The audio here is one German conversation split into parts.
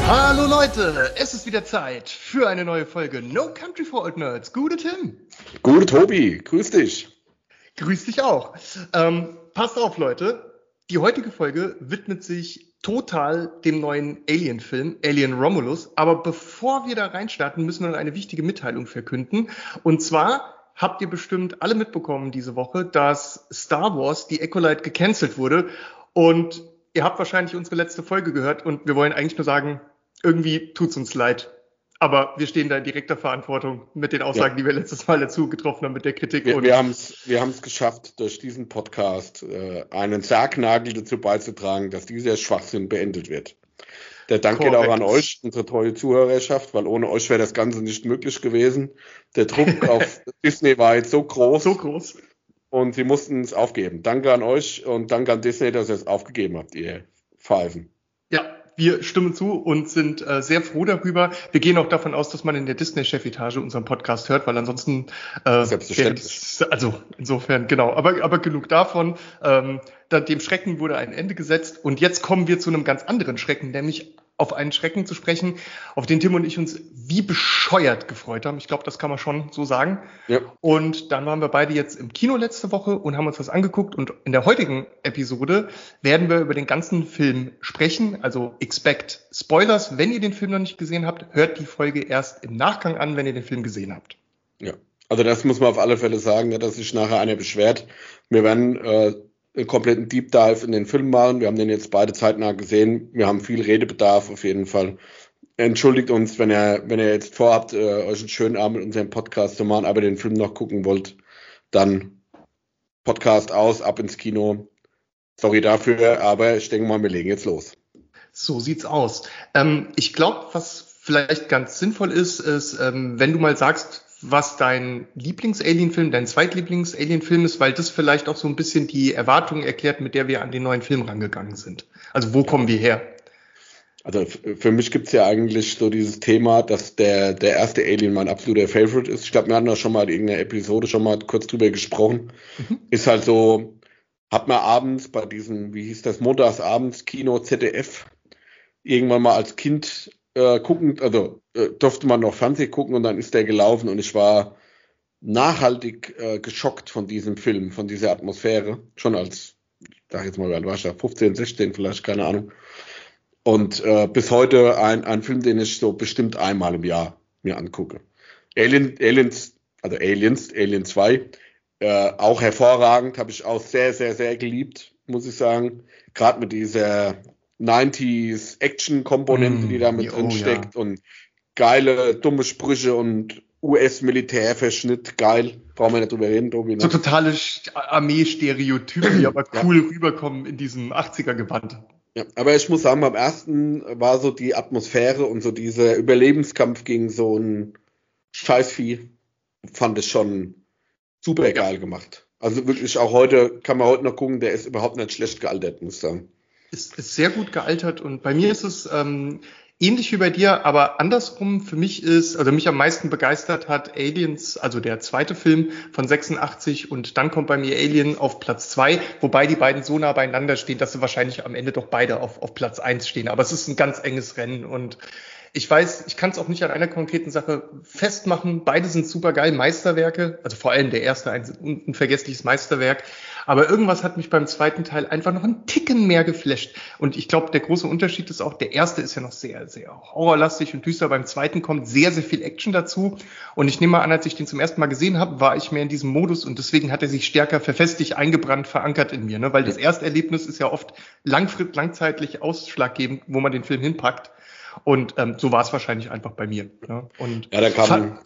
Hallo Leute, es ist wieder Zeit für eine neue Folge No Country for Old Nerds. Gute Tim. Gute Tobi, grüß dich. Grüß dich auch. Passt auf Leute, die heutige Folge widmet sich total dem neuen Alien-Film, Alien Romulus. Aber bevor wir da reinstarten, müssen wir noch eine wichtige Mitteilung verkünden. Und zwar habt ihr bestimmt alle mitbekommen diese Woche, dass Star Wars, die Acolyte, gecancelt wurde. Und ihr habt wahrscheinlich unsere letzte Folge gehört und wir wollen eigentlich nur sagen, irgendwie tut's uns leid. Aber wir stehen da in direkter Verantwortung mit den Aussagen, die wir letztes Mal dazu getroffen haben, mit der Kritik. Wir haben es geschafft, durch diesen Podcast einen Sargnagel dazu beizutragen, dass dieser Schwachsinn beendet wird. Der Dank geht auch an euch, unsere treue Zuhörerschaft, weil ohne euch wäre das Ganze nicht möglich gewesen. Der Druck auf Disney war jetzt so groß. Und sie mussten es aufgeben. Danke an euch und danke an Disney, dass ihr es aufgegeben habt, ihr Pfeifen. Ja, wir stimmen zu und sind sehr froh darüber. Wir gehen auch davon aus, dass man in der Disney-Chefetage unseren Podcast hört, weil ansonsten selbstverständlich. Also insofern, genau. Aber genug davon. Dem Schrecken wurde ein Ende gesetzt und jetzt kommen wir zu einem ganz anderen Schrecken, nämlich auf einen Schrecken zu sprechen, auf den Tim und ich uns wie bescheuert gefreut haben. Ich glaube, das kann man schon so sagen. Ja. Und dann waren wir beide jetzt im Kino letzte Woche und haben uns das angeguckt. Und in der heutigen Episode werden wir über den ganzen Film sprechen. Also expect Spoilers. Wenn ihr den Film noch nicht gesehen habt, hört die Folge erst im Nachgang an, wenn ihr den Film gesehen habt. Ja, also das muss man auf alle Fälle sagen, dass sich nachher einer beschwert. Wir werden einen kompletten Deep Dive in den Film machen. Wir haben den jetzt beide zeitnah gesehen. Wir haben viel Redebedarf auf jeden Fall. Entschuldigt uns, wenn ihr jetzt vorhabt, euch einen schönen Abend mit unserem Podcast zu machen, aber den Film noch gucken wollt, dann Podcast aus, ab ins Kino. Sorry dafür, aber ich denke mal, wir legen jetzt los. So sieht's aus. Ich glaube, was vielleicht ganz sinnvoll ist, wenn du mal sagst, was dein Lieblings-Alien-Film, dein Zweitlieblings-Alien-Film ist, weil das vielleicht auch so ein bisschen die Erwartungen erklärt, mit der wir an den neuen Film rangegangen sind. Also wo kommen wir her? Also für mich gibt's ja eigentlich so dieses Thema, dass der erste Alien mein absoluter Favorite ist. Ich glaube, wir hatten da schon mal in irgendeiner Episode schon mal kurz drüber gesprochen. Ist halt so, hat man abends bei diesem, wie hieß das, montagsabends Kino ZDF irgendwann mal als Kind gucken, also durfte man noch Fernsehen gucken und dann ist der gelaufen und ich war nachhaltig geschockt von diesem Film, von dieser Atmosphäre, schon als, ich sag jetzt mal, war ich da 15, 16 vielleicht, keine Ahnung. Und bis heute ein Film, den ich so bestimmt einmal im Jahr mir angucke. Alien 2, auch hervorragend, habe ich auch sehr, sehr, sehr geliebt, muss ich sagen. Gerade mit dieser 90s Action-Komponente, die da mit drin steckt und geile, dumme Sprüche und US-Militärverschnitt, geil. Brauchen wir nicht drüber reden, Tobi. Ne? So totale Armee-Stereotypen, die aber cool rüberkommen in diesem 80er-Gewand. Ja, aber ich muss sagen, beim ersten war so die Atmosphäre und so dieser Überlebenskampf gegen so ein Scheißvieh, fand ich schon super geil gemacht. Also wirklich auch heute, kann man heute noch gucken, der ist überhaupt nicht schlecht gealtert, muss ich sagen. Ist sehr gut gealtert und bei mir ist es ähnlich wie bei dir, aber andersrum für mich also mich am meisten begeistert hat Aliens, also der zweite Film von 86 und dann kommt bei mir Alien auf Platz 2, wobei die beiden so nah beieinander stehen, dass sie wahrscheinlich am Ende doch beide auf Platz 1 stehen, aber es ist ein ganz enges Rennen und ich weiß, ich kann es auch nicht an einer konkreten Sache festmachen. Beide sind super geil, Meisterwerke. Also vor allem der erste, ein unvergessliches Meisterwerk. Aber irgendwas hat mich beim zweiten Teil einfach noch einen Ticken mehr geflasht. Und ich glaube, der große Unterschied ist auch, der erste ist ja noch sehr, sehr horrorlastig und düster. Beim zweiten kommt sehr, sehr viel Action dazu. Und ich nehme mal an, als ich den zum ersten Mal gesehen habe, war ich mehr in diesem Modus. Und deswegen hat er sich stärker verfestigt, eingebrannt, verankert in mir. Ne? Weil das erste Erlebnis ist ja oft langzeitlich ausschlaggebend, wo man den Film hinpackt. Und so war es wahrscheinlich einfach bei mir. Ne? Und da kamen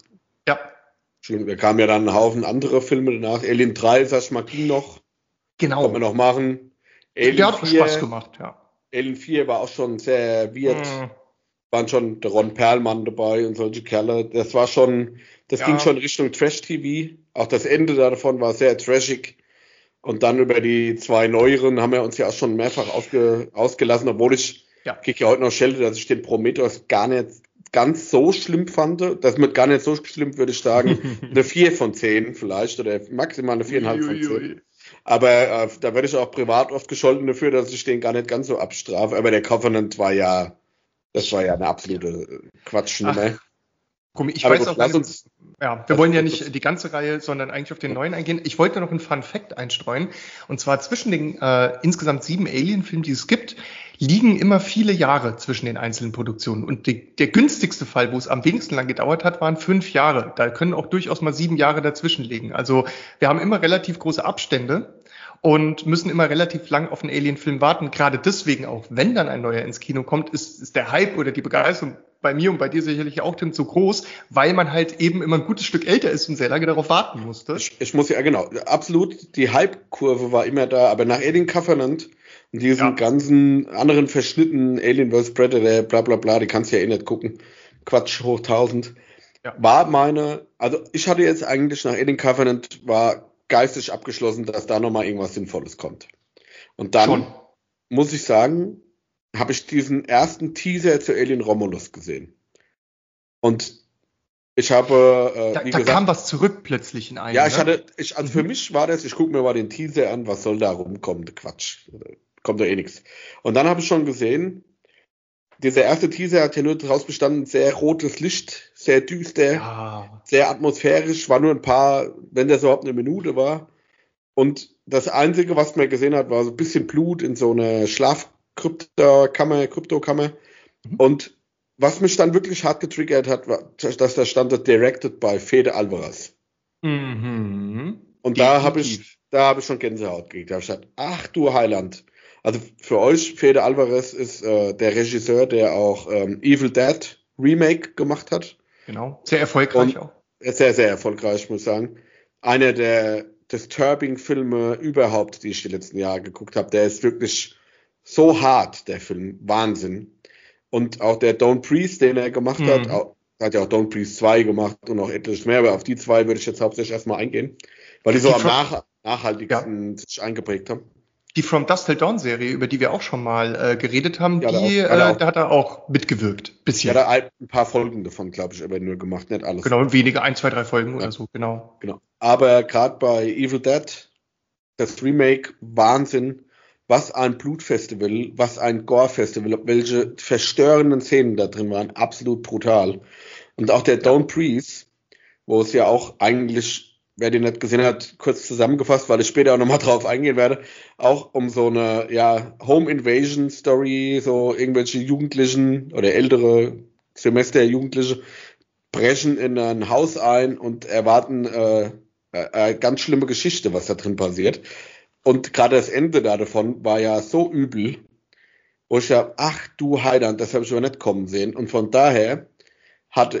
ja dann ein Haufen andere Filme danach. Alien 3, sag ich mal, ging noch. Genau. Konnte man noch machen. Der hat Spaß gemacht, ja. Alien 4 war auch schon sehr weird. Waren schon der Ron Perlman dabei und solche Kerle. Das ging schon Richtung Trash-TV. Auch das Ende davon war sehr trashig. Und dann über die zwei neueren haben wir uns ja auch schon mehrfach ausgelassen, obwohl ich kriege ja heute noch Schelte, dass ich den Prometheus gar nicht ganz so schlimm fand. Das mit gar nicht so schlimm, würde ich sagen, eine 4 von 10 vielleicht oder maximal eine 4,5 von 10. Aber da werde ich auch privat oft gescholten dafür, dass ich den gar nicht ganz so abstrafe. Aber der Covenant war ja Das war ja eine absolute Quatschnummer. Ich weiß auch, wir wollen ja nicht die ganze Reihe, sondern eigentlich auf den neuen eingehen. Ich wollte noch einen Fun Fact einstreuen. Und zwar zwischen den insgesamt 7 Alien-Filmen, die es gibt, liegen immer viele Jahre zwischen den einzelnen Produktionen. Und der günstigste Fall, wo es am wenigsten lang gedauert hat, waren 5 Jahre. Da können auch durchaus mal 7 Jahre dazwischen liegen. Also wir haben immer relativ große Abstände und müssen immer relativ lang auf einen Alien-Film warten. Gerade deswegen auch, wenn dann ein neuer ins Kino kommt, ist der Hype oder die Begeisterung bei mir und bei dir sicherlich auch, Tim, so groß, weil man halt eben immer ein gutes Stück älter ist und sehr lange darauf warten musste. Ich muss ja, genau, absolut, die Hype-Kurve war immer da, aber nach Alien Covenant und diesen ganzen anderen Verschnitten, Alien vs. Predator, bla bla bla, die kannst du ja eh nicht gucken, Quatsch hoch 1000, also ich hatte jetzt eigentlich nach Alien Covenant, war geistig abgeschlossen, dass da nochmal irgendwas Sinnvolles kommt. Und dann muss ich sagen, habe ich diesen ersten Teaser zu Alien Romulus gesehen. Und ich habe, da kam was zurück plötzlich in einem. Ja, also für mich war das, ich gucke mir mal den Teaser an, was soll da rumkommen, Quatsch. Kommt da eh nichts. Und dann habe ich schon gesehen, dieser erste Teaser hat ja nur daraus bestanden, sehr rotes Licht, sehr düster, sehr atmosphärisch, war nur ein paar, wenn das überhaupt eine Minute war. Und das Einzige, was man gesehen hat, war so ein bisschen Blut in so einer Kryptokammer. Und was mich dann wirklich hart getriggert hat, war, dass da stand, directed by Fede Alvarez. Mhm. Und da habe ich schon Gänsehaut gekriegt. Da habe ich gesagt, ach du Heiland. Also für euch, Fede Alvarez ist der Regisseur, der auch Evil Dead Remake gemacht hat. Genau, sehr erfolgreich auch. Sehr, sehr erfolgreich, muss ich sagen. Einer der Disturbing-Filme überhaupt, die ich die letzten Jahre geguckt habe. Der ist wirklich so hart, der Film. Wahnsinn. Und auch der Don't Breathe, den er gemacht hat, hat ja auch Don't Breathe 2 gemacht und auch etwas mehr, aber auf die 2 würde ich jetzt hauptsächlich erstmal eingehen, weil die so am nachhaltigsten sich eingeprägt haben. Die From Dusk Till Dawn Serie, über die wir auch schon mal geredet haben, da hat er auch mitgewirkt. Bisschen. Ja, da ein paar Folgen davon, glaube ich, aber nur gemacht, nicht alles. Genau, wenige, 1, 2, 3 Folgen oder so, genau. Aber gerade bei Evil Dead, das Remake, Wahnsinn, was ein Blutfestival, was ein Gore-Festival, welche verstörenden Szenen da drin waren, absolut brutal. Und auch der Don't Breathe, wo es ja auch eigentlich, wer den nicht gesehen hat, kurz zusammengefasst, weil ich später auch nochmal drauf eingehen werde, auch um so eine Home Invasion Story, so irgendwelche Jugendlichen oder ältere Semester Jugendliche brechen in ein Haus ein und erwarten ganz schlimme Geschichte, was da drin passiert. Und gerade das Ende davon war ja so übel, wo ich ja, ach du Heiland, das habe ich aber nicht kommen sehen. Und von daher hatte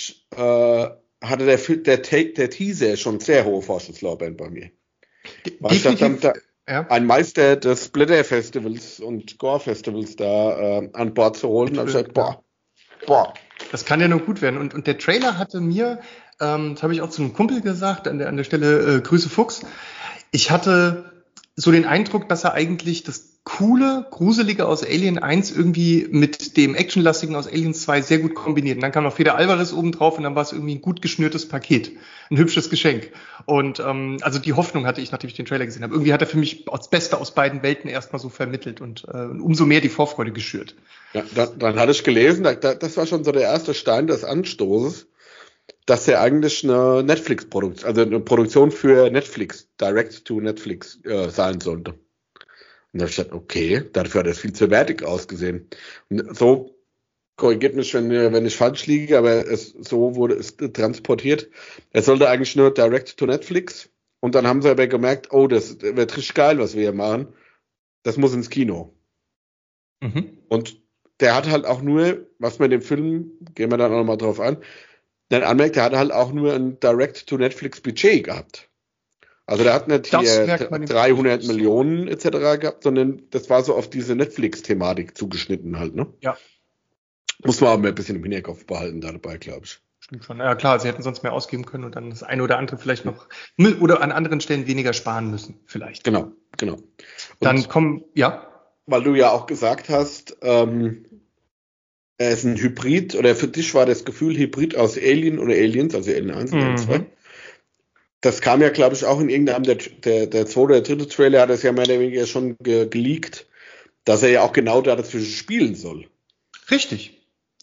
der Teaser schon sehr hohe Vorschusslorbeeren bei mir. Weil ich dachte, ein Meister des Splitter-Festivals und Gore-Festivals da an Bord zu holen, habe ich gesagt, boah. Das kann ja nur gut werden. Und der Trailer hatte mir, das habe ich auch zu einem Kumpel gesagt, an der Stelle Grüße Fuchs, ich hatte so den Eindruck, dass er eigentlich das coole, gruselige aus Alien 1 irgendwie mit dem actionlastigen aus Alien 2 sehr gut kombiniert. Und dann kam noch Fede Alvarez oben drauf und dann war es irgendwie ein gut geschnürtes Paket. Ein hübsches Geschenk. Und also die Hoffnung hatte ich, nachdem ich den Trailer gesehen habe. Irgendwie hat er für mich das Beste aus beiden Welten erstmal so vermittelt und umso mehr die Vorfreude geschürt. Ja, dann hatte ich gelesen, das war schon so der erste Stein des Anstoßes, dass er eigentlich eine Netflix-Produktion, also eine Produktion für Netflix, Direct to Netflix sein sollte. Und da habe ich gedacht, okay, dafür hat es viel zu wertig ausgesehen. Und so, korrigiert mich, wenn ich falsch liege, aber so wurde es transportiert. Es sollte eigentlich nur Direct to Netflix. Und dann haben sie aber gemerkt, oh, das wird richtig geil, was wir hier machen. Das muss ins Kino. Und der hat halt auch nur, was man in dem Film, gehen wir dann auch nochmal drauf an, dann anmerkt, der hat halt auch nur ein Direct-to-Netflix-Budget gehabt. Also der hat nicht hier 300 Millionen etc. gehabt, sondern das war so auf diese Netflix-Thematik zugeschnitten halt, ne? Ja. Muss man aber ein bisschen im Hinterkopf behalten dabei, glaube ich. Stimmt schon. Ja klar, sie hätten sonst mehr ausgeben können und dann das eine oder andere vielleicht noch oder an anderen Stellen weniger sparen müssen, vielleicht. Genau. Und dann weil du ja auch gesagt hast, er ist ein Hybrid, oder für dich war das Gefühl Hybrid aus Alien oder Aliens, also Alien 1 und Alien 2. Das kam ja, glaube ich, auch in irgendeinem der zweite oder dritte Trailer, hat es ja mehr oder weniger schon geleakt, dass er ja auch genau da dazwischen spielen soll. Richtig.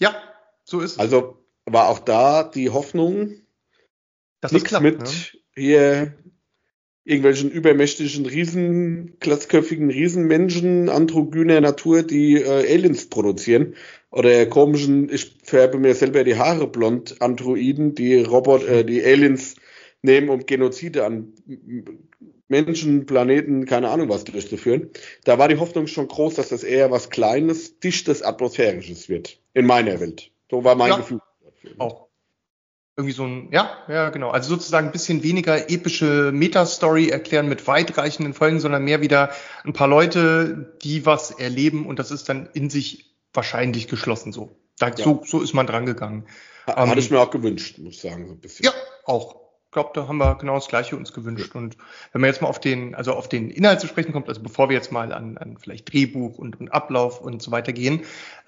Ja, so ist es. Also war auch da die Hoffnung, dass nichts mit hier irgendwelchen übermächtigen, glatzköpfigen Riesenmenschen androgyner Natur, die Aliens produzieren. Oder komischen, ich färbe mir selber die Haare blond, Androiden, die die Aliens nehmen, um Genozide an Menschen, Planeten, keine Ahnung was durchzuführen. Da war die Hoffnung schon groß, dass das eher was Kleines, Dichtes, Atmosphärisches wird. In meiner Welt. So war mein Gefühl dafür. Auch. Irgendwie so ein, ja, genau. Also sozusagen ein bisschen weniger epische Meta-Story erklären mit weitreichenden Folgen, sondern mehr wieder ein paar Leute, die was erleben und das ist dann in sich wahrscheinlich geschlossen so. So ist man dran gegangen. Hatte ich mir auch gewünscht, muss ich sagen, so ein bisschen. Ja, auch. Ich glaube, da haben wir genau das Gleiche uns gewünscht. Und wenn man jetzt mal auf den Inhalt zu sprechen kommt, also bevor wir jetzt mal an vielleicht Drehbuch und Ablauf und so weiter gehen,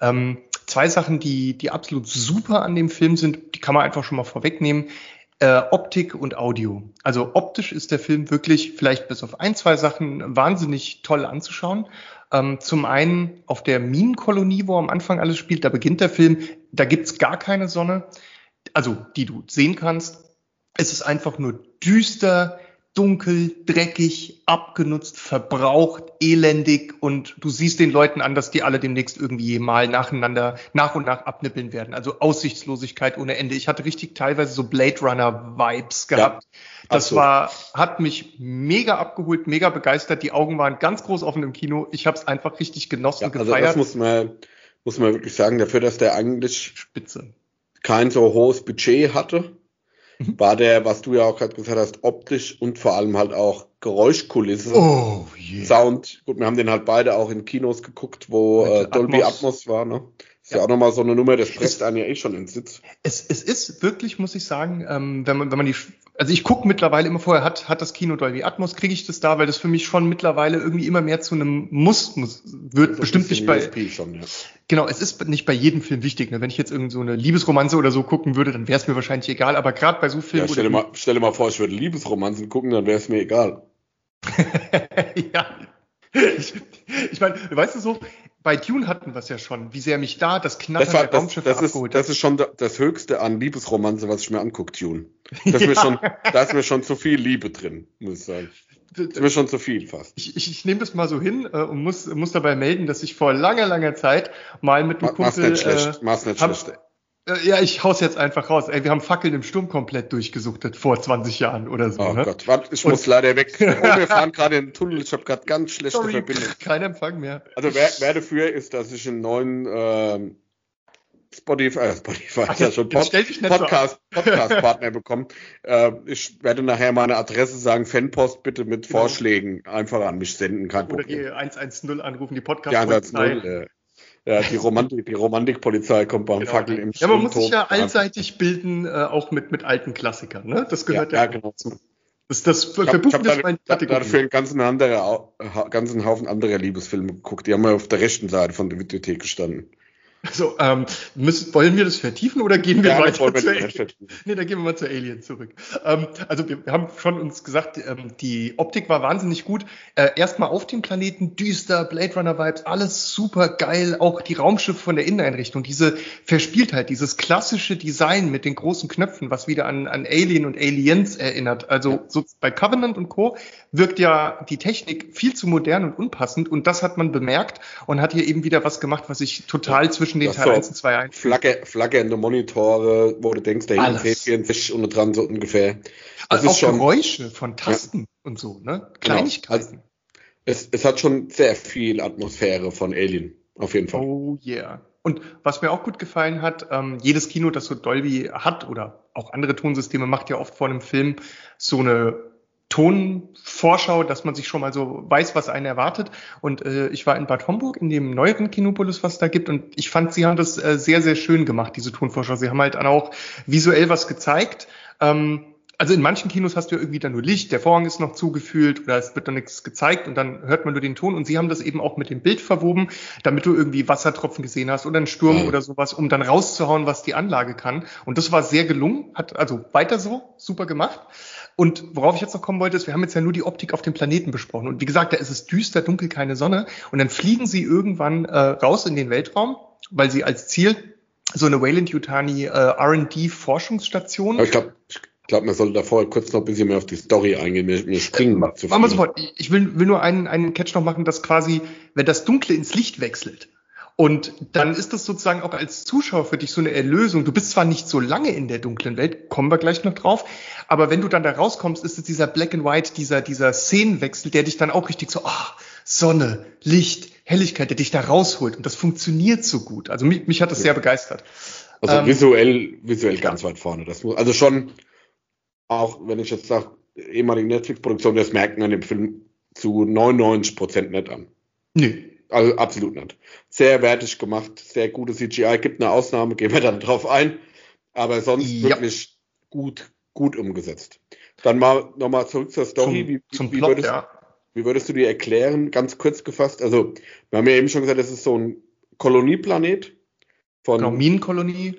2 Sachen, die absolut super an dem Film sind, die kann man einfach schon mal vorwegnehmen. Optik und Audio. Also optisch ist der Film wirklich vielleicht bis auf 1, 2 Sachen wahnsinnig toll anzuschauen. Zum einen auf der Minenkolonie, wo am Anfang alles spielt, da beginnt der Film, da gibt's gar keine Sonne, also die du sehen kannst. Es ist einfach nur düster, dunkel, dreckig, abgenutzt, verbraucht, elendig und du siehst den Leuten an, dass die alle demnächst irgendwie mal nach und nach abnippeln werden. Also Aussichtslosigkeit ohne Ende. Ich hatte richtig teilweise so Blade Runner Vibes gehabt. Ja, das hat mich mega abgeholt, mega begeistert. Die Augen waren ganz groß offen im Kino. Ich habe es einfach richtig genossen und gefeiert. Also das muss man wirklich sagen, dafür, dass der eigentlich kein so hohes Budget hatte. War der, was du ja auch gerade gesagt hast, optisch und vor allem halt auch Geräuschkulisse, Sound. Gut, wir haben den halt beide auch in Kinos geguckt, wo Dolby Atmos war, ne? Ist ja auch nochmal so eine Nummer, das presst einen ja schon ins Sitz. Es ist wirklich, muss ich sagen, wenn man also ich gucke mittlerweile immer vorher, hat das Kino Dolby Atmos, kriege ich das da, weil das für mich schon mittlerweile irgendwie immer mehr zu einem Muss wird, so bestimmt nicht bei, schon, ja. Genau, es ist nicht bei jedem Film wichtig, ne? Wenn ich jetzt irgend so eine Liebesromanze oder so gucken würde, dann wäre es mir wahrscheinlich egal, aber gerade bei so Filmen... Ja, stell dir mal vor, ich würde Liebesromanzen gucken, dann wäre es mir egal. Ja, ich meine, weißt du so, bei Dune hatten wir es ja schon, wie sehr mich da das Knattern der Raumschiffe abgeholt hat. Das ist schon das Höchste an Liebesromanze, was ich mir angucke, Dune. Da ist mir schon zu viel Liebe drin, muss ich sagen. Das ist mir schon zu viel fast. Ich nehme das mal so hin und muss dabei melden, dass ich vor langer Zeit mal mit einem Kumpel... Mach's nicht schlecht. Ja, ich hau's jetzt einfach raus. Wir haben Fackeln im Sturm komplett durchgesuchtet vor 20 Jahren oder so. Oh Gott, warte, ich muss leider weg. Wir fahren gerade in den Tunnel, ich habe gerade ganz schlechte Verbindung. Kein Empfang mehr. Also wer dafür ist, dass ich einen neuen Podcast-Partner bekommen. Ich werde nachher meine Adresse sagen, Fanpost bitte mit Vorschlägen einfach an mich senden, kein Problem. Oder die 110 anrufen, die Podcast-Polizei. Ja, die Romantikpolizei kommt beim Fackeln im Sturm. Ja, man muss sich ja allseitig bilden, auch mit alten Klassikern, ne? Das gehört ja genau dazu. Das verbuchen ist meine Kategorie. Dafür einen ganzen Haufen anderer Liebesfilme geguckt. Die haben ja auf der rechten Seite von der Videothek gestanden. Also, wollen wir das vertiefen oder gehen wir weiter zu Alien? Nee, dann gehen wir mal zu Alien zurück. Also wir haben schon uns gesagt, die Optik war wahnsinnig gut. Erstmal auf dem Planeten, düster, Blade Runner Vibes, alles super geil. Auch die Raumschiffe von der Inneneinrichtung, diese Verspieltheit, dieses klassische Design mit den großen Knöpfen, was wieder an Alien und Aliens erinnert. Also so bei Covenant und Co. wirkt ja die Technik viel zu modern und unpassend und das hat man bemerkt und hat hier eben wieder was gemacht, was ich total zwischen den Teil 1 und 2 ein. Flackernde Monitore, wo du denkst, da hinten fehlt hier ein Fisch und dran so ungefähr. Das also ist auch schon Geräusche von Tasten und so, ne? Kleinigkeiten. Genau. Es hat schon sehr viel Atmosphäre von Alien, auf jeden Fall. Oh yeah. Und was mir auch gut gefallen hat, jedes Kino, das so Dolby hat oder auch andere Tonsysteme, macht ja oft vor einem Film so eine Tonvorschau, dass man sich schon mal so weiß, was einen erwartet. Und ich war in Bad Homburg in dem neueren Kinopolis, was da gibt. Und ich fand, sie haben das sehr, sehr schön gemacht, diese Tonvorschau. Sie haben halt auch visuell was gezeigt. Also in manchen Kinos hast du ja irgendwie dann nur Licht, der Vorhang ist noch zugefühlt oder es wird noch nichts gezeigt und dann hört man nur den Ton. Und sie haben das eben auch mit dem Bild verwoben, damit du irgendwie Wassertropfen gesehen hast oder einen Sturm oder sowas, um dann rauszuhauen, was die Anlage kann. Und das war sehr gelungen, hat also weiter so, super gemacht. Und worauf ich jetzt noch kommen wollte, ist, wir haben jetzt ja nur die Optik auf dem Planeten besprochen. Und wie gesagt, da ist es düster, dunkel, keine Sonne. Und dann fliegen sie irgendwann raus in den Weltraum, weil sie als Ziel so eine Weyland-Yutani R&D-Forschungsstation. Ich glaube, man sollte da vorher kurz noch ein bisschen mehr auf die Story eingehen. Wir springen mal zu viel. Machen wir sofort. Ich will nur einen Catch noch machen, dass quasi, wenn das Dunkle ins Licht wechselt, und dann ist das sozusagen auch als Zuschauer für dich so eine Erlösung. Du bist zwar nicht so lange in der dunklen Welt, kommen wir gleich noch drauf, aber wenn du dann da rauskommst, ist es dieser Black and White, dieser Szenenwechsel, der dich dann auch richtig so, Sonne, Licht, Helligkeit, der dich da rausholt. Und das funktioniert so gut. Also mich hat das sehr begeistert. Also visuell ganz weit vorne. Das muss, also schon, auch wenn ich jetzt sage, ehemalige Netflix-Produktion, das merkt man im Film zu 99% nicht an. Nee. Also absolut nicht. Sehr wertig gemacht, sehr gute CGI. Gibt eine Ausnahme, gehen wir dann drauf ein. Aber sonst wirklich gut umgesetzt. Dann nochmal zurück zur Story. Wie würdest du die erklären? Ganz kurz gefasst. Also, wir haben ja eben schon gesagt, das ist so ein Kolonieplanet. Genau, Minenkolonie.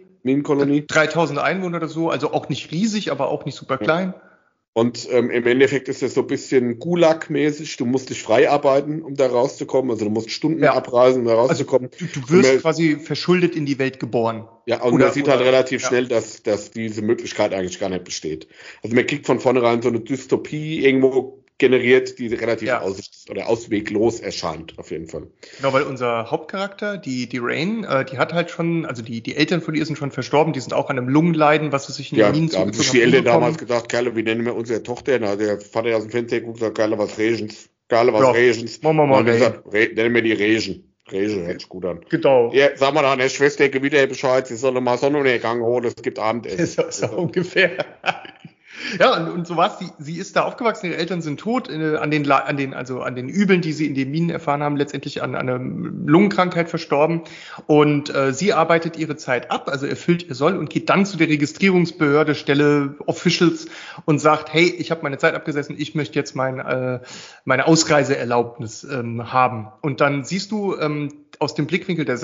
3000 Einwohner oder so. Also auch nicht riesig, aber auch nicht super klein. Und im Endeffekt ist das so ein bisschen Gulag-mäßig. Du musst dich frei arbeiten, um da rauszukommen. Also du musst Stunden abreisen, um da rauszukommen. Also du wirst quasi verschuldet in die Welt geboren. Ja, und man sieht halt relativ schnell, dass diese Möglichkeit eigentlich gar nicht besteht. Also man kriegt von vornherein so eine Dystopie irgendwo generiert, die relativ ausweglos erscheint, auf jeden Fall. Genau, weil unser Hauptcharakter, die Rain, die hat halt schon, also die Eltern von ihr sind schon verstorben, die sind auch an einem Lungenleiden, was sie sich in den Minen zugezogen haben. Da haben sich die Eltern damals gesagt, Kerle, wie nennen wir unsere Tochter? Da hat der Vater aus dem Fenster geguckt und gesagt, Kerle, was Regens? Machen wir mal gesagt, nennen wir die Regen. Regen hört sich gut an. Genau. Ja, sag mal an der Schwester wieder Bescheid, sie soll mal Sonnenuntergang holen, es gibt Abendessen. Das ist so ungefähr. Ja, und so war's. Sie ist da aufgewachsen, ihre Eltern sind tot, an den Übeln, die sie in den Minen erfahren haben, letztendlich an einer Lungenkrankheit verstorben. Und sie arbeitet ihre Zeit ab, also erfüllt ihr Soll und geht dann zu der Registrierungsbehörde, Stelle Officials und sagt, hey, ich habe meine Zeit abgesessen, ich möchte jetzt meine Ausreiseerlaubnis haben. Und dann siehst du aus dem Blickwinkel der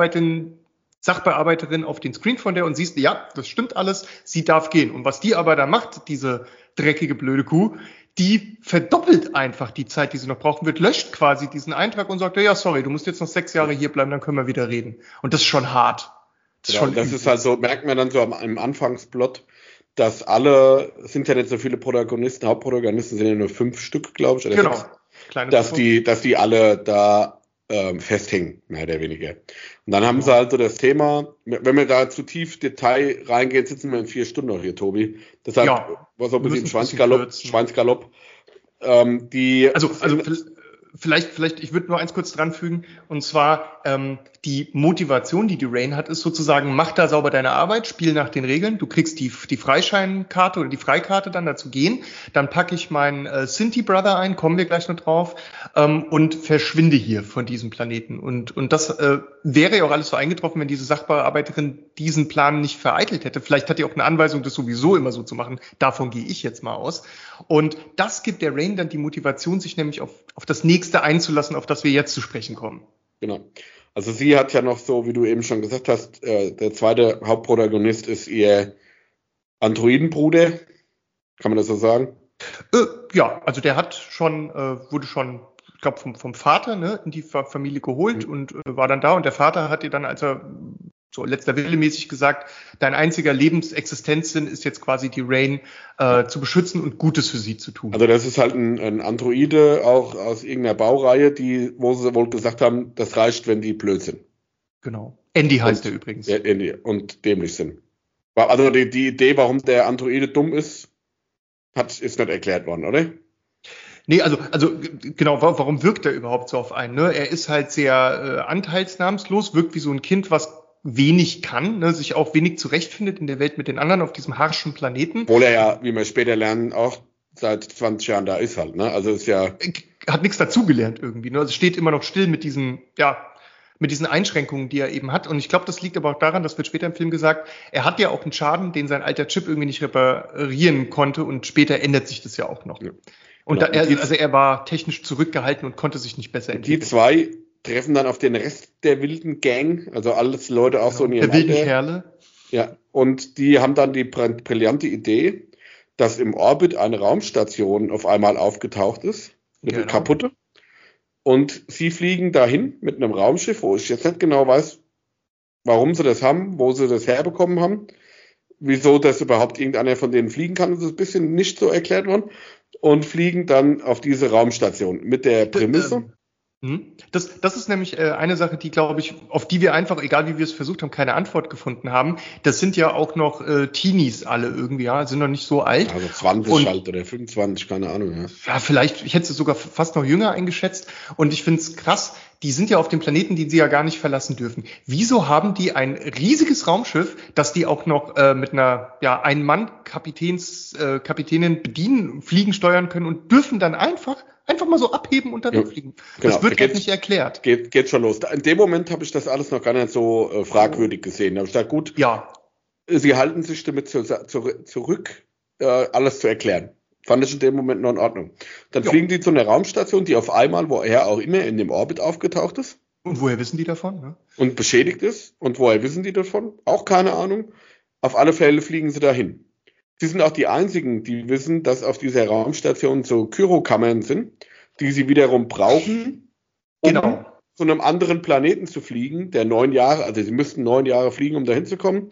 Sachbearbeiterin auf den Screen von der und siehst, ja, das stimmt alles, sie darf gehen. Und was die aber da macht, diese dreckige, blöde Kuh, die verdoppelt einfach die Zeit, die sie noch brauchen wird, löscht quasi diesen Eintrag und sagt, ja, sorry, du musst jetzt noch 6 Jahre hier bleiben, dann können wir wieder reden. Und das ist schon hart. Das ist halt so, merkt man dann so im Anfangsplot, dass sind ja nicht so viele Protagonisten, Hauptprotagonisten sind ja nur 5 Stück, glaube ich. Oder genau. 6, dass die alle da festhängen, mehr oder weniger. Und dann haben sie also das Thema, wenn wir da zu tief Detail reingehen, sitzen wir in 4 Stunden noch hier, Tobi. Deshalb war so ein bisschen Schweinsgalopp. Vielleicht, ich würde nur eins kurz dran fügen, und zwar die Motivation, die Rain hat, ist sozusagen, mach da sauber deine Arbeit, spiel nach den Regeln, du kriegst die Freischeinkarte oder die Freikarte dann dazu gehen, dann packe ich meinen Sinti Brother ein, kommen wir gleich noch drauf, und verschwinde hier von diesem Planeten. Und das wäre ja auch alles so eingetroffen, wenn diese Sachbearbeiterin diesen Plan nicht vereitelt hätte. Vielleicht hat die auch eine Anweisung, das sowieso immer so zu machen, davon gehe ich jetzt mal aus. Und das gibt der Rain dann die Motivation, sich nämlich auf das Nächste einzulassen, auf das wir jetzt zu sprechen kommen. Genau. Also sie hat ja noch so, wie du eben schon gesagt hast, der zweite Hauptprotagonist ist ihr Androidenbruder. Kann man das so sagen? Ja, also der wurde schon, ich glaube, vom Vater in die Familie geholt und war dann da. Und der Vater hat ihr dann, als er so letzter Wille mäßig gesagt, dein einziger Lebenssinn ist jetzt quasi die Rain zu beschützen und Gutes für sie zu tun. Also das ist halt ein Androide, auch aus irgendeiner Baureihe, wo sie wohl gesagt haben, das reicht, wenn die blöd sind. Genau. Andy heißt er übrigens. Ja, Andy, und dämlich sind. Also die Idee, warum der Androide dumm ist nicht erklärt worden, oder? Nee, also genau, warum wirkt er überhaupt so auf einen? Ne? Er ist halt sehr anteilsnahmslos, wirkt wie so ein Kind, was wenig kann, sich auch wenig zurechtfindet in der Welt mit den anderen auf diesem harschen Planeten. Obwohl er ja, wie wir später lernen, auch seit 20 Jahren da ist halt, ne? Also ist ja... Hat nichts dazugelernt irgendwie, ne? Also steht immer noch still mit diesen Einschränkungen, die er eben hat. Und ich glaube, das liegt aber auch daran, das wird später im Film gesagt, er hat ja auch einen Schaden, den sein alter Chip irgendwie nicht reparieren konnte und später ändert sich das ja auch noch. Ja. Und er war technisch zurückgehalten und konnte sich nicht besser entwickeln. Die zwei treffen dann auf den Rest der wilden Gang, also alles Leute auch so in ihrem Alter. Der wilden Kerle. Ja, und die haben dann die brillante Idee, dass im Orbit eine Raumstation auf einmal aufgetaucht ist, eine kaputte. Und sie fliegen dahin mit einem Raumschiff, wo ich jetzt nicht genau weiß, warum sie das haben, wo sie das herbekommen haben, wieso das überhaupt irgendeiner von denen fliegen kann. Das ist ein bisschen nicht so erklärt worden. Und fliegen dann auf diese Raumstation mit der Prämisse. Das ist nämlich eine Sache, die, glaube ich, auf die wir einfach, egal wie wir es versucht haben, keine Antwort gefunden haben. Das sind ja auch noch Teenies alle irgendwie, ja, sind noch nicht so alt. Also 20 halt oder 25, keine Ahnung. Ja, ja, vielleicht, ich hätte es sogar fast noch jünger eingeschätzt. Und ich finde es krass, die sind ja auf dem Planeten, den sie ja gar nicht verlassen dürfen. Wieso haben die ein riesiges Raumschiff, das die auch noch mit einer Ein-Mann-Kapitänin bedienen, fliegen, steuern können und dürfen dann einfach mal so abheben und dann wegfliegen. Genau. Das wird halt nicht erklärt. Geht schon los. In dem Moment habe ich das alles noch gar nicht so fragwürdig gesehen. Da habe ich gesagt, gut, sie halten sich damit zurück, alles zu erklären. Fand ich in dem Moment noch in Ordnung. Dann fliegen die zu einer Raumstation, die auf einmal, woher auch immer, in dem Orbit aufgetaucht ist. Und woher wissen die davon? Ne? Und beschädigt ist. Und woher wissen die davon? Auch keine Ahnung. Auf alle Fälle fliegen sie dahin. Sie sind auch die einzigen, die wissen, dass auf dieser Raumstation so Kyrokammern sind, die sie wiederum brauchen, um zu einem anderen Planeten zu fliegen, der 9 Jahre, also sie müssten 9 Jahre fliegen, um dahin zu kommen,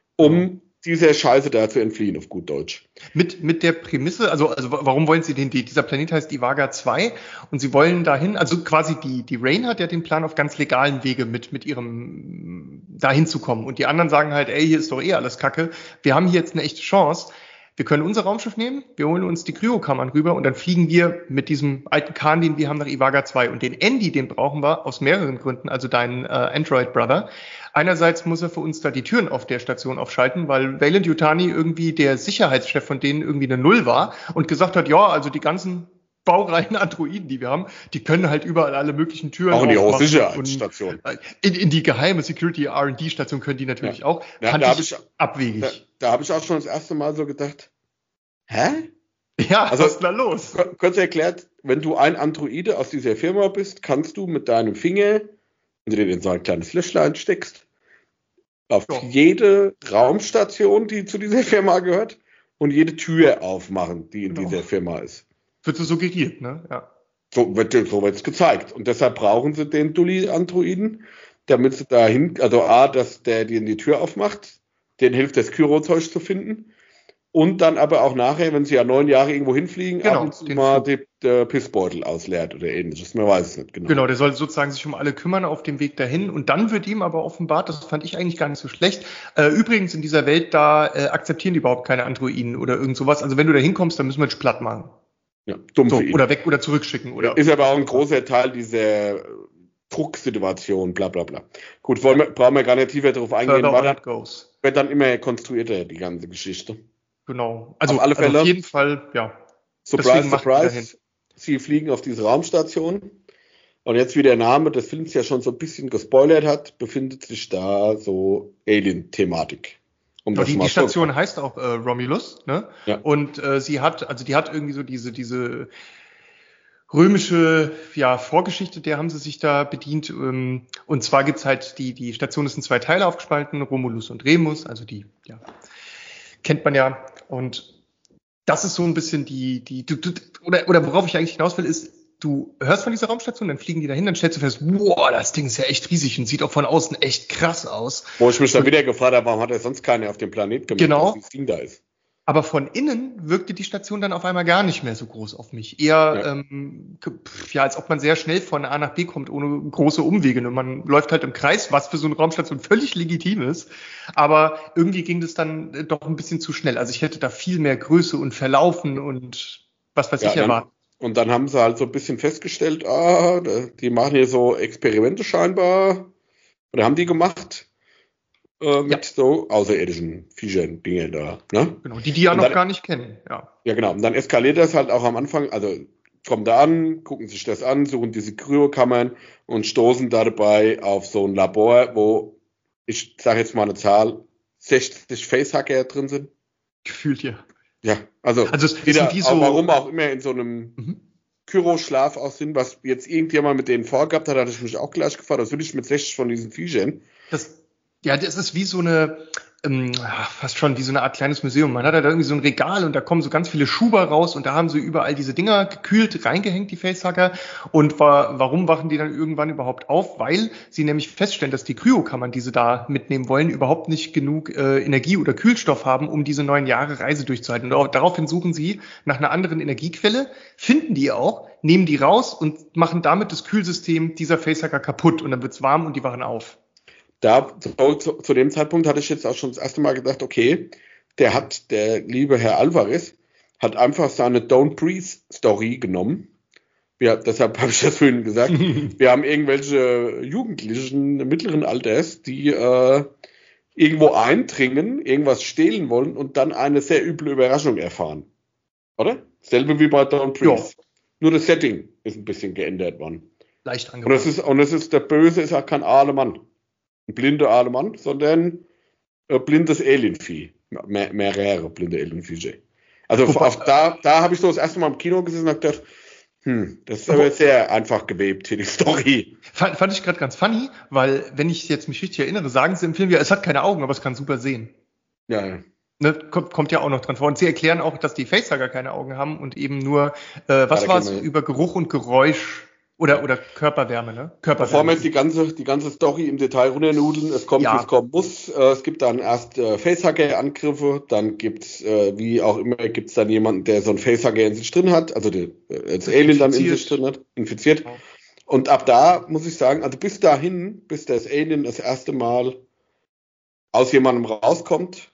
um dieser Scheiße da zu entfliehen, auf gut Deutsch. Mit der Prämisse, also warum wollen sie dieser Planet heißt Ivaga 2 und sie wollen dahin, also quasi die Rain hat ja den Plan auf ganz legalen Wege mit ihrem dahin zu kommen und die anderen sagen halt, ey, hier ist doch eh alles Kacke, wir haben hier jetzt eine echte Chance, wir können unser Raumschiff nehmen, wir holen uns die Kryokammern rüber und dann fliegen wir mit diesem alten Kahn, den wir haben, nach Ivaga 2 und den Andy, den brauchen wir aus mehreren Gründen, also dein Android-Brother. Einerseits muss er für uns da die Türen auf der Station aufschalten, weil Weyland-Yutani irgendwie der Sicherheitschef von denen irgendwie eine Null war und gesagt hat, ja, also die ganzen baureihen Androiden, die wir haben, die können halt überall alle möglichen Türen auch in die Hochsicherheitsstation. In die geheime Security R&D-Station können die natürlich auch. Fand ich abwegig. Da habe ich auch schon das erste Mal so gedacht, hä? Ja, also, was ist da los? Kurz erklärt, wenn du ein Androide aus dieser Firma bist, kannst du mit deinem Finger, wenn du dir in so ein kleines Löchlein steckst, auf jede Raumstation, die zu dieser Firma gehört, und jede Tür aufmachen, die in dieser Firma ist. Wird so suggeriert, ne? Ja. So wird's gezeigt. Und deshalb brauchen sie den Dulli-Androiden, damit sie dahin, also dass der dir die Tür aufmacht, denen hilft, das Kyro-Zeug zu finden. Und dann aber auch nachher, wenn sie ja 9 Jahre irgendwo hinfliegen, ab und zu mal der Pissbeutel ausleert oder ähnliches. Man weiß es nicht genau. Genau, der soll sozusagen sich um alle kümmern auf dem Weg dahin. Und dann wird ihm aber offenbart, das fand ich eigentlich gar nicht so schlecht, übrigens in dieser Welt, da akzeptieren die überhaupt keine Androiden oder irgend sowas. Also wenn du da hinkommst, dann müssen wir dich platt machen. Ja, dumm für ihn. Oder weg oder zurückschicken. Oder ist aber auch ein großer Teil dieser Drucksituation, bla bla bla. Gut, brauchen wir gar nicht tiefer darauf eingehen. Wird dann immer konstruierter, die ganze Geschichte. Genau. Also auf jeden Fall, ja. Surprise, surprise. Sie fliegen auf diese Raumstation. Und jetzt, wie der Name des Films ja schon so ein bisschen gespoilert hat, befindet sich da so Alien-Thematik. Die Station heißt auch Romulus, ne? Ja. Und die hat irgendwie so diese römische Vorgeschichte, der haben sie sich da bedient. Und zwar gibt's halt die Station ist in 2 Teile aufgespalten, Romulus und Remus, also die kennt man ja. Und das ist so ein bisschen oder worauf ich eigentlich hinaus will, ist, du hörst von dieser Raumstation, dann fliegen die dahin, dann stellst du fest, wow, das Ding ist ja echt riesig und sieht auch von außen echt krass aus. Wo ich mich dann wieder gefragt habe, warum hat er sonst keine auf dem Planet gemacht, dass das Ding da ist. Aber von innen wirkte die Station dann auf einmal gar nicht mehr so groß auf mich. Eher, als ob man sehr schnell von A nach B kommt, ohne große Umwege. Und man läuft halt im Kreis, was für so eine Raumstation völlig legitim ist. Aber irgendwie ging das dann doch ein bisschen zu schnell. Also ich hätte da viel mehr Größe und Verlaufen und was weiß ich erwartet. Und dann haben sie halt so ein bisschen festgestellt, die machen hier so Experimente scheinbar. Oder haben die gemacht? Mit so außerirdischen Viechern, Dinge da. Ne? Genau, die ja noch gar nicht kennen. Ja, genau. Und dann eskaliert das halt auch am Anfang. Also kommen da an, gucken sich das an, suchen diese Kryokammern und stoßen da dabei auf so ein Labor, wo, ich sage jetzt mal eine Zahl, 60 Facehacker drin sind. Gefühlt, ja. Ja, also wieder, die so, warum auch immer in so einem Kyroschlaf auch sind, was jetzt irgendjemand mit denen vorgehabt hat, hatte ich mich auch gleich gefragt, das will ich mit 60 von diesen Viechern. Das ist wie so eine fast schon wie so eine Art kleines Museum. Man hat da irgendwie so ein Regal und da kommen so ganz viele Schuber raus und da haben sie überall diese Dinger gekühlt reingehängt, die Facehacker. Und warum wachen die dann irgendwann überhaupt auf? Weil sie nämlich feststellen, dass die Kryokammern, die sie da mitnehmen wollen, überhaupt nicht genug Energie oder Kühlstoff haben, um diese 9 Jahre Reise durchzuhalten. Und daraufhin suchen sie nach einer anderen Energiequelle, finden die auch, nehmen die raus und machen damit das Kühlsystem dieser Facehacker kaputt. Und dann wird's warm und die wachen auf. Zu dem Zeitpunkt hatte ich jetzt auch schon das erste Mal gedacht, okay, der liebe Herr Alvarez hat einfach seine Don't Breathe Story genommen. Deshalb habe ich das vorhin gesagt. Wir haben irgendwelche Jugendlichen mittleren Alters, die irgendwo eindringen, irgendwas stehlen wollen und dann eine sehr üble Überraschung erfahren. Oder? Selbe wie bei Don't Breathe. Ja. Nur das Setting ist ein bisschen geändert worden. Leicht angepasst. Und der Böse ist auch kein Ahlemann. Ein blinder Ahlemann, sondern ein blindes Alienvieh. Mehrere blinde Alienviecher. Also da habe ich so das erste Mal im Kino gesessen und gedacht, das ist aber sehr einfach gewebt hier, die Story. Fand ich gerade ganz funny, weil, wenn ich jetzt mich richtig erinnere, sagen sie im Film ja, es hat keine Augen, aber es kann super sehen. Ja. Ne, kommt ja auch noch dran vor. Und sie erklären auch, dass die Facehacker keine Augen haben und eben nur, über Geruch und Geräusch oder Körperwärme, ne? Bevor wir jetzt die ganze Story im Detail runternudeln, es kommt, wie es kommen muss. Es gibt dann erst Facehacker-Angriffe, dann gibt's, wie auch immer, gibt's dann jemanden, der so einen Facehacker in sich drin hat, also das Alien dann in sich drin hat, infiziert. Genau. Und ab da muss ich sagen, also bis das Alien das erste Mal aus jemandem rauskommt,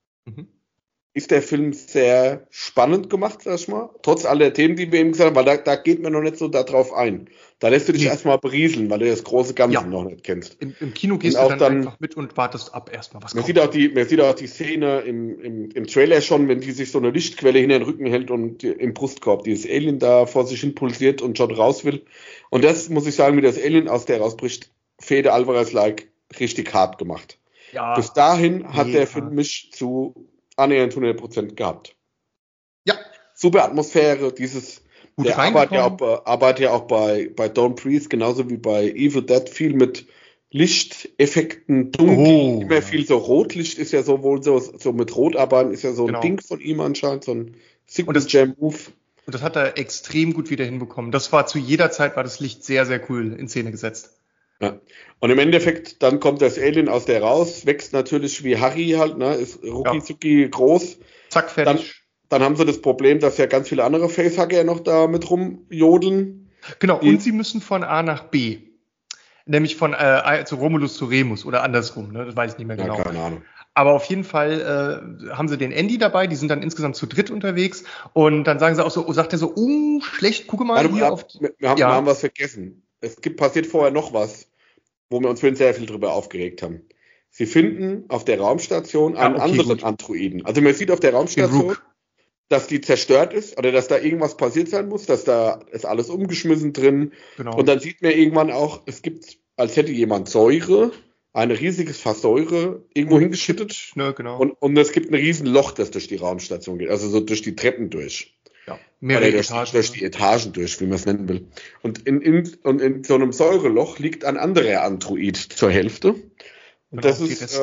ist der Film sehr spannend gemacht, sag ich mal. Trotz all der Themen, die wir eben gesagt haben, weil da geht man noch nicht so darauf ein. Da lässt du dich erstmal berieseln, weil du das große Ganze noch nicht kennst. Im Kino gehst du dann einfach mit und wartest ab erstmal, was kommt. Man sieht auch die Szene im Trailer schon, wenn die sich so eine Lichtquelle hinter den Rücken hält und im Brustkorb dieses Alien da vor sich hin pulsiert und schon raus will. Und das, muss ich sagen, wie das Alien aus der rausbricht, Fede Alvarez-like richtig hart gemacht. Ja, bis dahin hat der Film mich zu annähernd 100% gehabt. Ja. Super Atmosphäre, der arbeitet ja auch bei Don't Breathe, genauso wie bei Evil Dead, viel mit Lichteffekten, dunkel, immer viel so Rotlicht ist ja so mit Rotarbeiten ist ja so ein Ding von ihm anscheinend, so ein Signature-Move. Und das hat er extrem gut wieder hinbekommen. Zu jeder Zeit war das Licht sehr, sehr cool in Szene gesetzt. Ja. Und im Endeffekt, dann kommt das Alien aus der raus, wächst natürlich wie Harry halt, ne, ist rucki-zucki groß. Zack, fertig. Dann haben sie das Problem, dass ja ganz viele andere Facehacker noch da mit rumjodeln. Genau, und sie müssen von A nach B. Nämlich von zu Romulus zu Remus oder andersrum, ne? Das weiß ich nicht mehr genau. Ja, keine Ahnung. Aber auf jeden Fall haben sie den Andy dabei, die sind dann insgesamt zu dritt unterwegs und dann sagen sie auch so, sagt er so, schlecht, gucke mal hier auf... Wir haben was vergessen. Passiert vorher noch was, wo wir uns sehr viel drüber aufgeregt haben. Sie finden auf der Raumstation einen anderen Androiden. Also man sieht auf der Raumstation, dass die zerstört ist oder dass da irgendwas passiert sein muss, dass da ist alles umgeschmissen drin. Genau. Und dann sieht man irgendwann auch, es gibt, als hätte jemand Säure, ein riesiges Fass Säure irgendwo hingeschüttet. Ne, genau. Und es gibt ein riesen Loch, das durch die Raumstation geht, also so durch die Treppen durch. Ja, durch die Etagen durch, wie man es nennen will. Und in so einem Säureloch liegt ein anderer Android zur Hälfte. Und das ist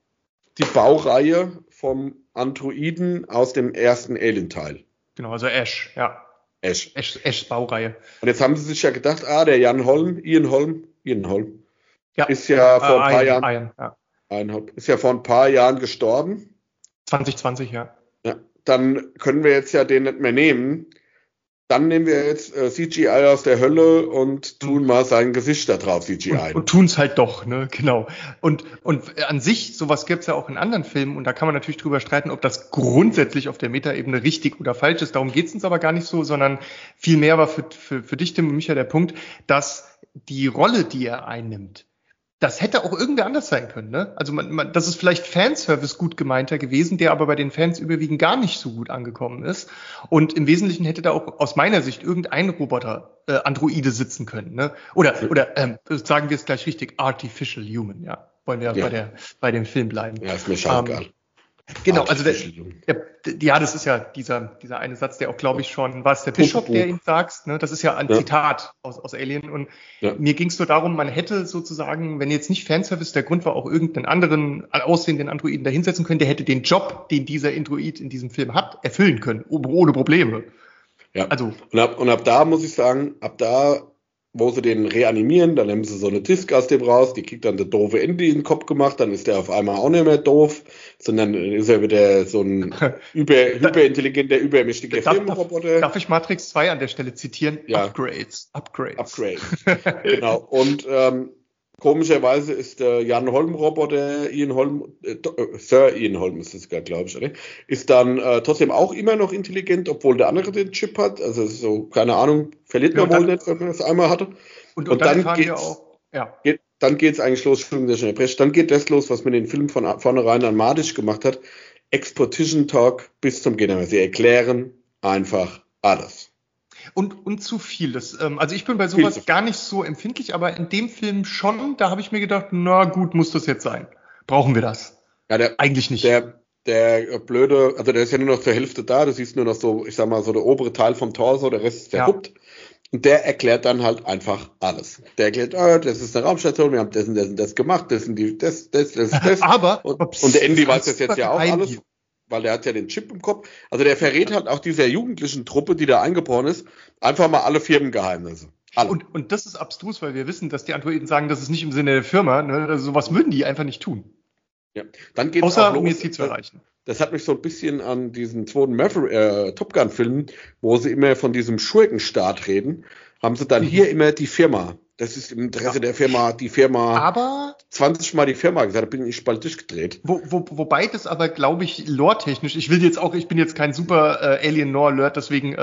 die Baureihe vom Androiden aus dem ersten Alien-Teil. Genau, also Ash, ja. Ashs Baureihe. Und jetzt haben sie sich ja gedacht, der Ian Holm, ist ja vor ein paar Jahren gestorben. 2020, ja. Dann können wir jetzt ja den nicht mehr nehmen. Dann nehmen wir jetzt CGI aus der Hölle und tun mal sein Gesicht da drauf CGI. Und tun es halt doch, ne, genau. Und an sich, sowas gibt's ja auch in anderen Filmen und da kann man natürlich drüber streiten, ob das grundsätzlich auf der Metaebene richtig oder falsch ist. Darum geht's uns aber gar nicht so, sondern vielmehr war für dich, Tim und mich ja der Punkt, dass die Rolle, die er einnimmt, das hätte auch irgendwer anders sein können, ne? Also das ist vielleicht Fanservice gut gemeinter gewesen, der aber bei den Fans überwiegend gar nicht so gut angekommen ist. Und im Wesentlichen hätte da auch aus meiner Sicht irgendein Roboter Androide sitzen können, ne? Oder sagen wir es gleich richtig, Artificial Human, ja. Wollen wir bei dem Film bleiben. Ja, ist mir scheißegal. Genau, also ja, das ist ja dieser eine Satz, der auch, glaube ich, schon, war es der Bischof, der ihn sagt, ne? Das ist ja ein Zitat aus Alien. Und mir ging es nur darum, man hätte sozusagen, wenn jetzt nicht Fanservice der Grund war, auch irgendeinen anderen aussehenden Androiden da hinsetzen können, der hätte den Job, den dieser Android in diesem Film hat, erfüllen können, ohne Probleme. Ja, also, und ab da muss ich sagen, wo sie den reanimieren, dann nehmen sie so eine Disk aus dem raus, die kriegt dann der doofe Andy in den Kopf gemacht, dann ist der auf einmal auch nicht mehr doof, sondern ist er wieder so ein hyperintelligenter, übermächtiger Filmroboter. Darf ich Matrix 2 an der Stelle zitieren? Ja. Upgrades. Genau. Und komischerweise ist der Jan Holm-Roboter, Sir Ian Holm ist das, glaube ich, oder? Ist dann trotzdem auch immer noch intelligent, obwohl der andere den Chip hat. Also so, keine Ahnung, verliert man wohl nicht, wenn man das einmal hatte. Und dann geht's eigentlich los, dann geht das los, was man den Film von vornherein an Madisch gemacht hat. Exposition Talk bis zum Gehen. Sie erklären einfach alles. Und zu viel. Also ich bin bei sowas gar nicht so empfindlich, aber in dem Film schon, da habe ich mir gedacht, na gut, muss das jetzt sein. Brauchen wir das? Ja, eigentlich nicht. Der blöde, also der ist ja nur noch zur Hälfte da, du siehst nur noch so, ich sag mal, so der obere Teil vom Torso, der Rest ist verhuppt. Und der erklärt dann halt einfach alles. Der erklärt, das ist eine Raumstation, wir haben das und das gemacht, das. Und der Andy weiß das jetzt ja auch alles. Weil der hat ja den Chip im Kopf. Also der verrät halt auch dieser jugendlichen Truppe, die da eingeboren ist, einfach mal alle Firmengeheimnisse. Alle. Und das ist abstrus, weil wir wissen, dass die Androiden sagen, das ist nicht im Sinne der Firma. Ne? Also sowas würden die einfach nicht tun. Ja, dann geht's außer auch los, um ihr Ziel zu erreichen. Das hat mich so ein bisschen an diesen zweiten Top Gun-Film, wo sie immer von diesem Schurkenstaat reden, haben sie dann hier immer die Firma. Das ist im Interesse der Firma, aber 20 Mal die Firma gesagt, da bin ich bald durchgedreht. Wobei das aber, glaube ich, lore-technisch, ich bin jetzt kein super Alien-Lore-Alert, deswegen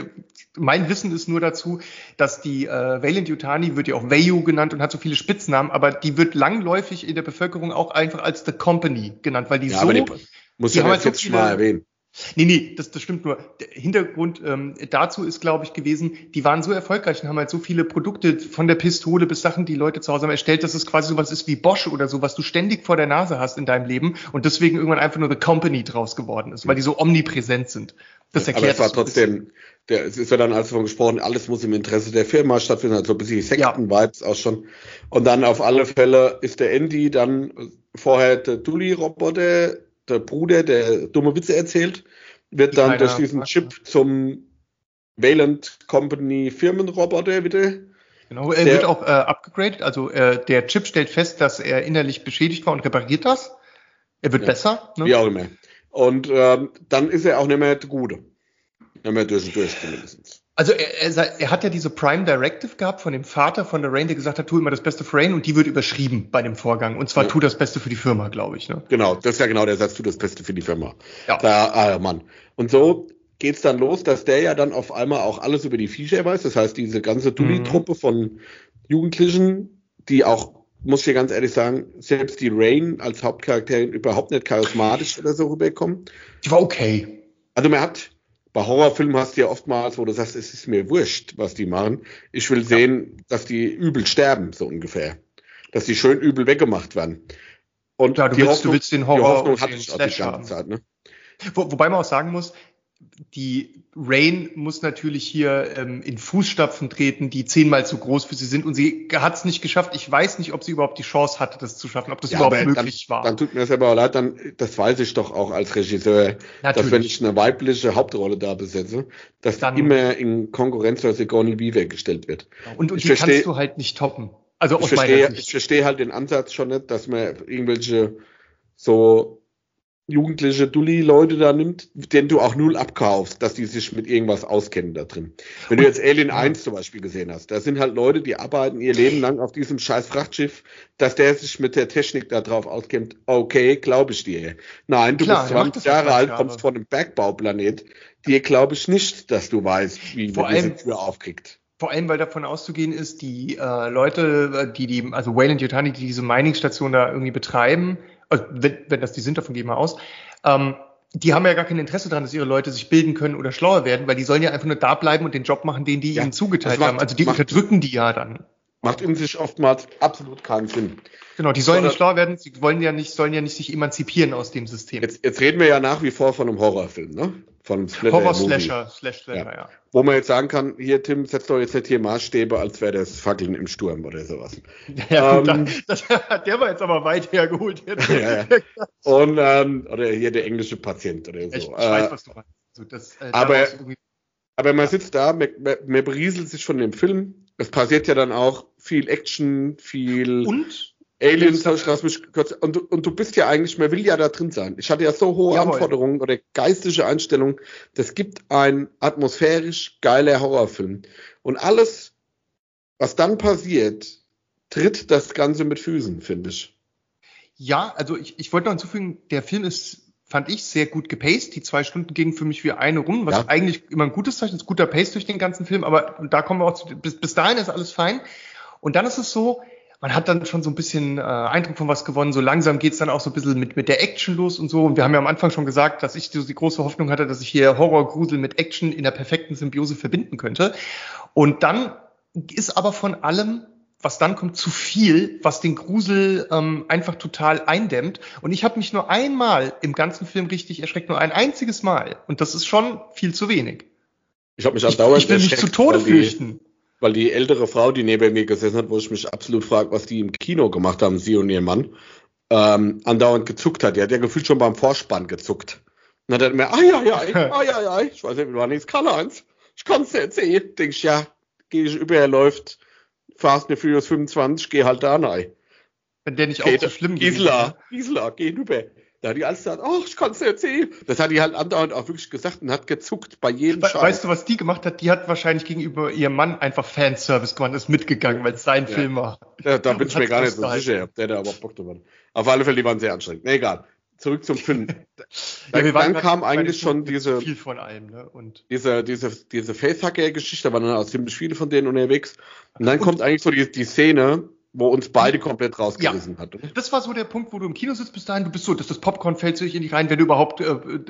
mein Wissen ist nur dazu, dass die Weyland-Yutani wird ja auch Weyu genannt und hat so viele Spitznamen, aber die wird langläufig in der Bevölkerung auch einfach als The Company genannt, weil die aber die muss ja halt jetzt mal erwähnen. Nee, das stimmt nur. Der Hintergrund dazu ist, glaube ich, gewesen, die waren so erfolgreich und haben halt so viele Produkte von der Pistole bis Sachen, die Leute zu Hause haben erstellt, dass es quasi sowas ist wie Bosch oder so, was du ständig vor der Nase hast in deinem Leben und deswegen irgendwann einfach nur The Company draus geworden ist, weil die so omnipräsent sind. Das erklärt aber es war trotzdem, es ist ja dann also von gesprochen, alles muss im Interesse der Firma stattfinden, also ein bisschen Sekten-Vibes auch schon. Und dann auf alle Fälle ist der Andy dann vorher der Dully-Roboter, der Bruder, der dumme Witze erzählt, wird dann durch diesen Chip zum Weyland Company Firmenroboter wieder. Genau, er wird auch upgegradet, also der Chip stellt fest, dass er innerlich beschädigt war und repariert das. Er wird besser. Ne? Wie auch immer. Und dann ist er auch nicht mehr der Gute. Nicht mehr durch zumindest. Also er hat ja diese Prime Directive gehabt von dem Vater von der Rain, der gesagt hat, tu immer das Beste für Rain und die wird überschrieben bei dem Vorgang. Und zwar tu das Beste für die Firma, glaube ich. Ne? Genau, das ist ja genau der Satz, tu das Beste für die Firma. Ja. Mann. Und so geht's dann los, dass der ja dann auf einmal auch alles über die Viecher weiß. Das heißt, diese ganze Dully-Truppe von Jugendlichen, die auch, muss ich dir ganz ehrlich sagen, selbst die Rain als Hauptcharakterin überhaupt nicht charismatisch oder so rüberkommen. Die war okay. Also bei Horrorfilmen hast du ja oftmals, wo du sagst, es ist mir wurscht, was die machen. Ich will sehen, dass die übel sterben, so ungefähr. Dass die schön übel weggemacht werden. Und ja, du willst den Horror die Hoffnung hatte ich auch die ganze Zeit. Ne? Wobei man auch sagen muss, die Rain muss natürlich hier in Fußstapfen treten, die 10-mal zu groß für sie sind und sie hat es nicht geschafft. Ich weiß nicht, ob sie überhaupt die Chance hatte, das zu schaffen, ob das überhaupt möglich war. Dann tut mir das aber auch leid, das weiß ich doch auch als Regisseur, dass wenn ich eine weibliche Hauptrolle da besetze, dass die immer in Konkurrenz zur Sigourney Weaver gestellt wird. Und die kannst du halt nicht toppen. Also aus meiner Sicht. Ich verstehe halt den Ansatz schon nicht, dass man irgendwelche so jugendliche Dulli-Leute da nimmt, denen du auch null abkaufst, dass die sich mit irgendwas auskennen da drin. Wenn du jetzt Alien 1 zum Beispiel gesehen hast, da sind halt Leute, die arbeiten ihr Leben lang auf diesem scheiß Frachtschiff, dass der sich mit der Technik da drauf auskennt, okay, glaube ich dir. Nein, du bist 20 Jahre alt, kommst von einem Bergbauplanet, dir glaube ich nicht, dass du weißt, wie man diese Tür aufkriegt. Vor allem, weil davon auszugehen ist, die Leute, also Weyland Yutani, die diese Mining-Station da irgendwie betreiben, also wenn das die sind, davon gehen wir aus, die haben ja gar kein Interesse daran, dass ihre Leute sich bilden können oder schlauer werden, weil die sollen ja einfach nur da bleiben und den Job machen, den die ihnen zugeteilt haben. Also die unterdrücken die ja dann. macht in sich oftmals absolut keinen Sinn. Genau, die sollen nicht schlau werden, sollen ja nicht sich emanzipieren aus dem System. Jetzt reden wir ja nach wie vor von einem Horrorfilm, ne? Von einem Slasher, ja. Wo man jetzt sagen kann, hier Tim, setz doch jetzt nicht hier Maßstäbe, als wäre das Fackeln im Sturm oder sowas. Ja, der war jetzt aber weit hergeholt. Ja. Und, oder hier der englische Patient oder so. Ich weiß, was du meinst. Aber man sitzt da, man berieselt sich von dem Film. Es passiert ja dann auch viel Action, viel und Aliens, lass mich kurz, und du bist ja eigentlich, man will ja da drin sein. Ich hatte ja so hohe Anforderungen oder geistige Einstellungen. Das gibt ein atmosphärisch geiler Horrorfilm. Und alles, was dann passiert, tritt das Ganze mit Füßen, finde ich. Ja, also ich wollte noch hinzufügen, der Film ist, fand ich, sehr gut gepaced. Die 2 Stunden gingen für mich wie eine rum, was eigentlich immer ein gutes Zeichen ist, guter Pace durch den ganzen Film, aber da kommen wir auch bis dahin ist alles fein. Und dann ist es so, man hat dann schon so ein bisschen Eindruck von was gewonnen. So langsam geht's dann auch so ein bisschen mit der Action los und so. Und wir haben ja am Anfang schon gesagt, dass ich so die große Hoffnung hatte, dass ich hier Horror-Grusel mit Action in der perfekten Symbiose verbinden könnte. Und dann ist aber von allem, was dann kommt, zu viel, was den Grusel einfach total eindämmt. Und ich habe mich nur einmal im ganzen Film richtig erschreckt, nur ein einziges Mal. Und das ist schon viel zu wenig. Ich habe mich andauernd Ich will mich zu Tode fürchten. Weil die ältere Frau, die neben mir gesessen hat, wo ich mich absolut frage, was die im Kino gemacht haben, sie und ihr Mann, andauernd gezuckt hat. Die hat ja gefühlt schon beim Vorspann gezuckt. Und hat dann mehr, ich weiß nicht, wie war nicht Karl-Heinz, ich kann es nicht sehen. Denk ich, ja, gehe ich über, er läuft Fast and Furious 25, geh halt da rein. Wenn der nicht auch so schlimm geht. Gisela, geh rüber. Da hat die alles gesagt, ich kann es nicht sehen. Das hat die halt andauernd auch wirklich gesagt und hat gezuckt bei jedem Scheiß. Weißt du, was die gemacht hat? Die hat wahrscheinlich gegenüber ihrem Mann einfach Fanservice gemacht, ist mitgegangen, weil es sein Film war. Ja, da bin ich mir gar nicht so sicher, der da aber Bock drauf hat. Auf alle Fälle, die waren sehr anstrengend. Nee, egal. Zurück zum Film. Dann kam eigentlich schon diese viel von allem, ne? Und diese Facehacker-Geschichte, da waren dann auch ziemlich viele von denen unterwegs. Und dann kommt eigentlich so die Szene, wo uns beide komplett rausgerissen hat. Das war so der Punkt, wo du im Kino sitzt bis dahin, du bist so, dass das Popcorn fällt sich in dich rein, wenn du überhaupt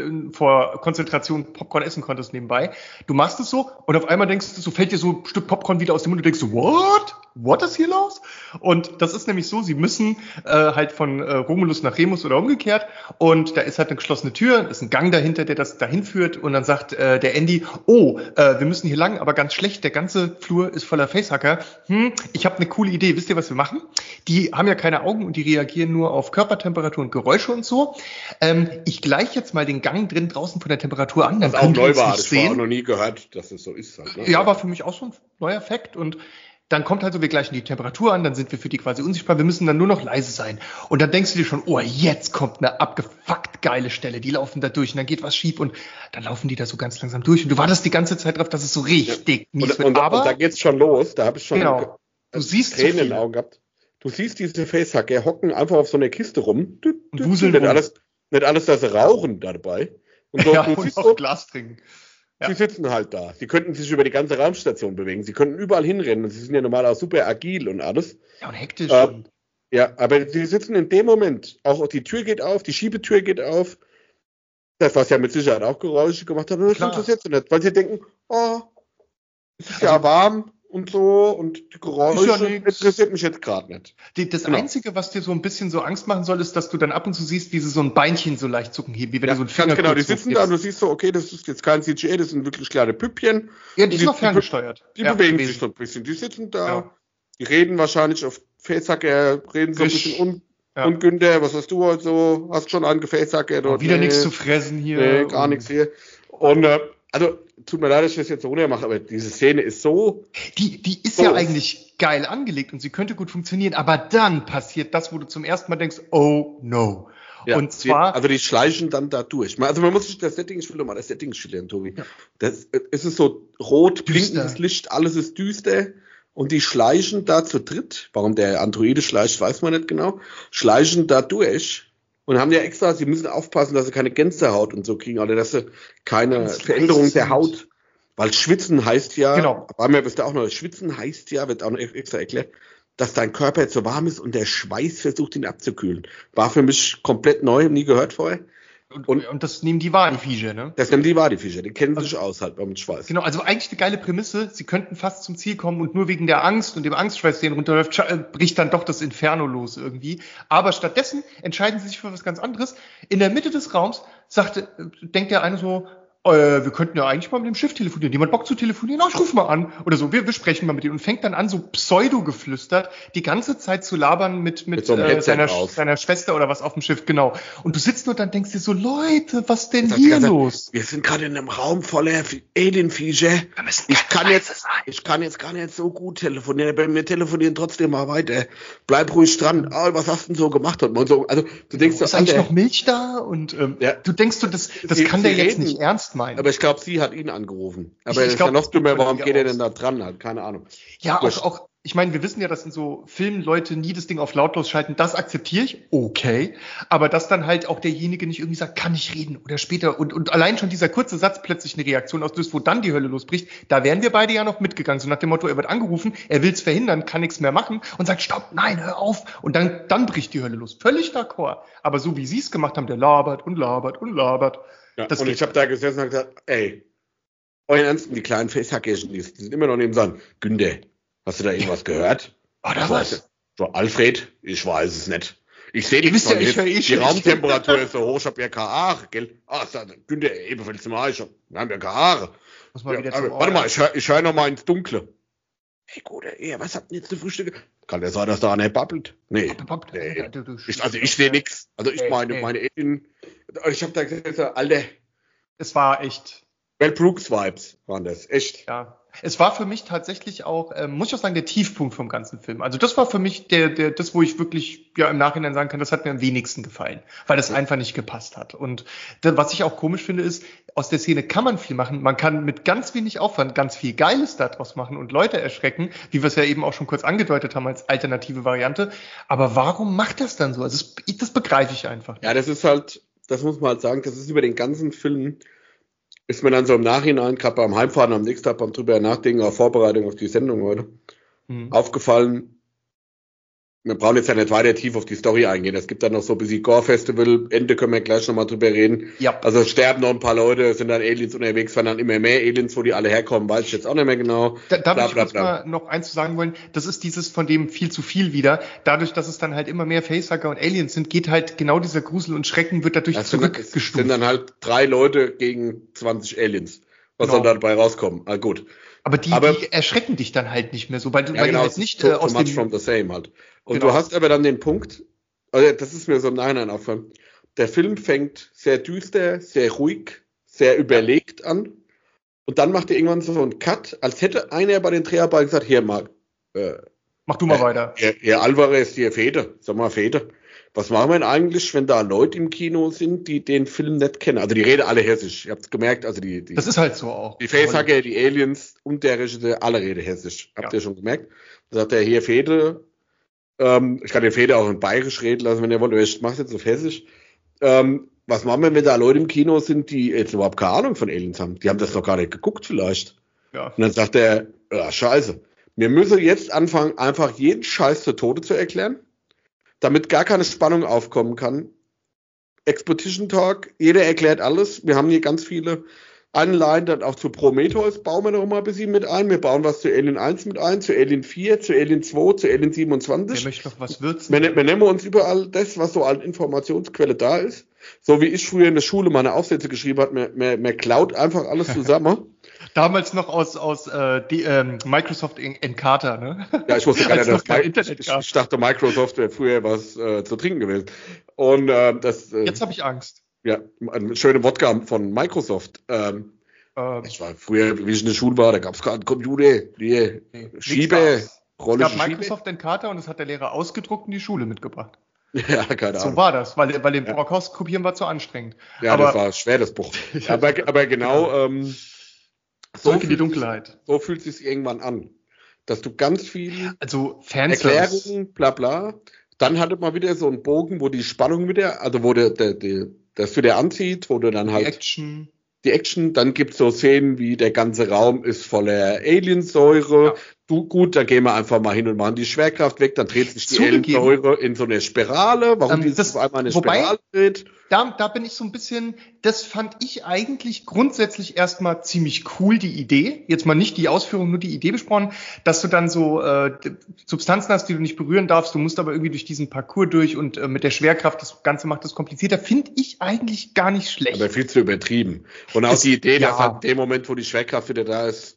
vor Konzentration Popcorn essen konntest nebenbei. Du machst es so und auf einmal denkst du, so fällt dir so ein Stück Popcorn wieder aus dem Mund und denkst so, what ist hier los? Und das ist nämlich so, sie müssen halt von Romulus nach Remus oder umgekehrt und da ist halt eine geschlossene Tür, ist ein Gang dahinter, der das dahin führt und dann sagt der Andy, wir müssen hier lang, aber ganz schlecht, der ganze Flur ist voller Facehacker. Ich habe eine coole Idee, wisst ihr, was wir machen? Die haben ja keine Augen und die reagieren nur auf Körpertemperatur und Geräusche und so. Ich gleiche jetzt mal den Gang drin draußen von der Temperatur an. Das auch neu war, das war auch noch nie gehört, dass es so ist. Halt, ne? Ja, war für mich auch so ein neuer Fakt und dann kommt halt so, wir gleichen die Temperatur an, dann sind wir für die quasi unsichtbar, wir müssen dann nur noch leise sein. Und dann denkst du dir schon, jetzt kommt eine abgefuckt geile Stelle, die laufen da durch und dann geht was schief und dann laufen die da so ganz langsam durch und du wartest die ganze Zeit drauf, dass es so richtig mies wird. Aber da geht's schon los, da habe ich schon du siehst Tränen in den Augen gehabt. Du siehst diese Facehacker hocken einfach auf so einer Kiste rum und wuseln nicht alles, dass sie rauchen dabei. Und so, du siehst auch Glas trinken. Sie sitzen halt da. Sie könnten sich über die ganze Raumstation bewegen. Sie könnten überall hinrennen. Und sie sind ja normal auch super agil und alles. Ja, und hektisch. Ja, aber sie sitzen in dem Moment, auch die Tür geht auf, die Schiebetür geht auf. Das, was ja mit Sicherheit auch Geräusche gemacht hat. Und das interessiert sie nicht, weil sie denken, es ist ja warm und so und die Geräusche interessiert mich jetzt gerade nicht. Das Einzige, was dir so ein bisschen so Angst machen soll, ist, dass du dann ab und zu siehst, wie sie so ein Beinchen so leicht zucken heben, wie wenn du so ein Finger. Ganz genau, die sitzen da und du siehst so, okay, das ist jetzt kein CGI, das sind wirklich kleine Püppchen. Ja, die sind noch ferngesteuert. Die bewegen sich so ein bisschen. Die sitzen da, die reden wahrscheinlich auf Facehacker, reden so ein bisschen und Günther, was hast du heute so? Hast schon angefacehackert? Wieder nichts zu fressen hier. Nee, gar nichts hier. Und also, tut mir leid, dass ich das jetzt so runtermache, aber diese Szene ist so... Die ist ja eigentlich geil angelegt und sie könnte gut funktionieren, aber dann passiert das, wo du zum ersten Mal denkst, oh no. Ja, und zwar... Also die schleichen dann da durch. Also man muss sich das Setting, ich will doch mal das Setting schildern, Tobi. Ja. Es ist so rot, blinkendes Licht, alles ist düster und die schleichen da zu dritt, warum der Androide schleicht, weiß man nicht genau, schleichen da durch. Und haben ja extra, sie müssen aufpassen, dass sie keine Gänsehaut und so kriegen, oder dass sie keine Veränderung der Haut, weil Schwitzen heißt ja, weil mir wisst ihr auch noch, Schwitzen heißt ja, wird auch noch extra erklärt, dass dein Körper jetzt so warm ist und der Schweiß versucht ihn abzukühlen. War für mich komplett neu, nie gehört vorher. Und das nehmen die wahr, die Viecher, ne? Das nehmen die wahr, die Viecher. Die kennen sich aus halt mit Schweiß. Genau, also eigentlich eine geile Prämisse. Sie könnten fast zum Ziel kommen und nur wegen der Angst und dem Angstschweiß, der ihnen runterläuft, bricht dann doch das Inferno los irgendwie. Aber stattdessen entscheiden sie sich für was ganz anderes. In der Mitte des Raums denkt der eine so, wir könnten ja eigentlich mal mit dem Schiff telefonieren. Jemand Bock zu telefonieren? Ich ruf mal an. Oder so, wir sprechen mal mit ihm. Und fängt dann an, so pseudo-geflüstert, die ganze Zeit zu labern mit so einem seiner Schwester oder was auf dem Schiff, genau. Und du sitzt nur und dann denkst dir so, Leute, was denn hier los? Wir sind gerade in einem Raum voller Alien-Viecher. Ich kann jetzt gar nicht so gut telefonieren, aber wir telefonieren trotzdem mal weiter. Bleib ruhig dran. Was hast du denn so gemacht? Und so, also, du denkst, ist eigentlich noch Milch da? Und du denkst, das kann der jetzt nicht ernst meinen. Aber ich glaube, sie hat ihn angerufen. Aber ich glaube, noch dümmer, warum geht er denn da dran? Halt? Keine Ahnung. Ja, auch, ich meine, wir wissen ja, dass in so Filmen Leute nie das Ding auf lautlos schalten. Das akzeptiere ich, okay. Aber dass dann halt auch derjenige nicht irgendwie sagt, kann ich reden oder später. Und allein schon dieser kurze Satz plötzlich eine Reaktion auslöst, wo dann die Hölle losbricht, da wären wir beide ja noch mitgegangen. So nach dem Motto, er wird angerufen, er will es verhindern, kann nichts mehr machen und sagt, stopp, nein, hör auf. Und dann bricht die Hölle los. Völlig d'accord. Aber so wie sie es gemacht haben, der labert und labert und labert. Ja, und ich habe da gesessen und gesagt, ey, euren Ernst, die kleinen Facehackerchen, die sind immer noch neben dran. Günter, hast du da irgendwas gehört? Oder was? So, Alfred, ich weiß es nicht. Ich sehe die die Raumtemperatur ist so hoch, ich habe ja keine Haare, gell? Günther, eben fällt's mal, wir haben ja keine Haare. Warte mal, ich höre noch mal ins Dunkle. Hey, Guter, was habt ihr jetzt zu Frühstück? Kann ja sein, dass da einer babbelt? Nee. Ich sehe nichts. Also ich meine Alien. Ich habe da gesagt, Alter. Es war echt. Mel Brooks-Vibes waren das, echt. Ja. Es war für mich tatsächlich auch, muss ich auch sagen, der Tiefpunkt vom ganzen Film. Also das war für mich das, wo ich wirklich im Nachhinein sagen kann, das hat mir am wenigsten gefallen, weil das einfach nicht gepasst hat. Und was ich auch komisch finde, ist, aus der Szene kann man viel machen. Man kann mit ganz wenig Aufwand ganz viel Geiles daraus machen und Leute erschrecken, wie wir es ja eben auch schon kurz angedeutet haben als alternative Variante. Aber warum macht das dann so? Also das begreife ich einfach nicht. Ja, das ist halt, das muss man halt sagen, das ist über den ganzen Film, ist mir dann so im Nachhinein, gerade beim Heimfahren am nächsten Tag beim drüber nachdenken, auf Vorbereitung auf die Sendung heute, aufgefallen, wir brauchen jetzt ja nicht weiter tief auf die Story eingehen. Es gibt dann noch so ein bisschen Gore-Festival, Ende können wir gleich nochmal drüber reden. Ja. Also sterben noch ein paar Leute, sind dann Aliens unterwegs, werden dann immer mehr Aliens, wo die alle herkommen, weiß ich jetzt auch nicht mehr genau. Da würde ich kurz mal noch eins zu sagen wollen, das ist dieses von dem viel zu viel wieder. Dadurch, dass es dann halt immer mehr Facehacker und Aliens sind, geht halt genau dieser Grusel und Schrecken wird dadurch zurückgestuft. Es sind dann halt 3 Leute gegen 20 Aliens. Was soll da dabei rauskommen? Gut. Aber die erschrecken dich dann halt nicht mehr so, weil die genau, halt nicht aus dem... from the same halt. Und du hast aber dann den Punkt, also das ist mir so im Nachhinein aufgefallen, der Film fängt sehr düster, sehr ruhig, sehr überlegt an und dann macht er irgendwann so einen Cut, als hätte einer bei den Dreharbeiten gesagt, hier mal, mach du mal weiter. Hier Alvarez, hier Fede, sag mal Fede. Was machen wir denn eigentlich, wenn da Leute im Kino sind, die den Film nicht kennen? Also die reden alle hessisch. Ihr habt es gemerkt, also das ist halt so auch. Die Facehacker, die Aliens und der Regisseur, alle reden hessisch. Habt ihr schon gemerkt? Da sagt er hier Fede, ich kann den Fede auch in Bayerisch reden lassen, wenn ihr wollt, aber ich mach's jetzt auf hessisch. Was machen wir, wenn da Leute im Kino sind, die jetzt überhaupt keine Ahnung von Aliens haben? Die haben das noch gar nicht geguckt vielleicht. Ja. Und dann sagt er, scheiße, wir müssen jetzt anfangen, einfach jeden Scheiß zu Tode zu erklären, damit gar keine Spannung aufkommen kann. Exposition Talk, jeder erklärt alles. Wir haben hier ganz viele Anleihen, dann auch zu Prometheus bauen wir noch mal ein bisschen mit ein. Wir bauen was zu Alien 1 mit ein, zu Alien 4, zu Alien 2, zu Alien 27. Wer möchte noch was würzen? Wir nehmen uns überall das, was so als Informationsquelle da ist. So wie ich früher in der Schule meine Aufsätze geschrieben habe, man klaut einfach alles zusammen. Damals noch aus Microsoft Encarta, ne? Ja, ich wusste gar nicht, dass ich dachte, Microsoft wäre früher was zu trinken gewesen. Und jetzt habe ich Angst. Ja, eine schöne Wodka von Microsoft. Ich war früher, wie ich in der Schule war, da gab es gerade einen Computer, die Schieber, Rolle. Es gab Microsoft Encarta und das hat der Lehrer ausgedruckt und die Schule mitgebracht. Ja, keine Ahnung. So war das, weil den Brockhaus kopieren war zu anstrengend. Ja, aber das war schwer, das Buch. aber genau, so in die Dunkelheit. So fühlt es sich irgendwann an, dass du ganz viel Erklärungen, bla bla, dann hatte man wieder so einen Bogen, wo die Spannung wieder, also wo das wieder anzieht, wo du dann halt die Action, dann gibt's so Szenen wie der ganze Raum ist voller Aliensäure, gut, dann gehen wir einfach mal hin und machen die Schwerkraft weg, dann dreht sich die Ellensäure in so eine Spirale. Warum die auf einmal eine Spirale dreht? Da bin ich so ein bisschen, das fand ich eigentlich grundsätzlich erstmal ziemlich cool, die Idee. Jetzt mal nicht die Ausführung, nur die Idee besprochen, dass du dann so Substanzen hast, die du nicht berühren darfst. Du musst aber irgendwie durch diesen Parcours durch und mit der Schwerkraft, das Ganze macht das komplizierter. Finde ich eigentlich gar nicht schlecht. Aber viel zu übertrieben. Und auch die Idee, dass halt in dem Moment, wo die Schwerkraft wieder da ist,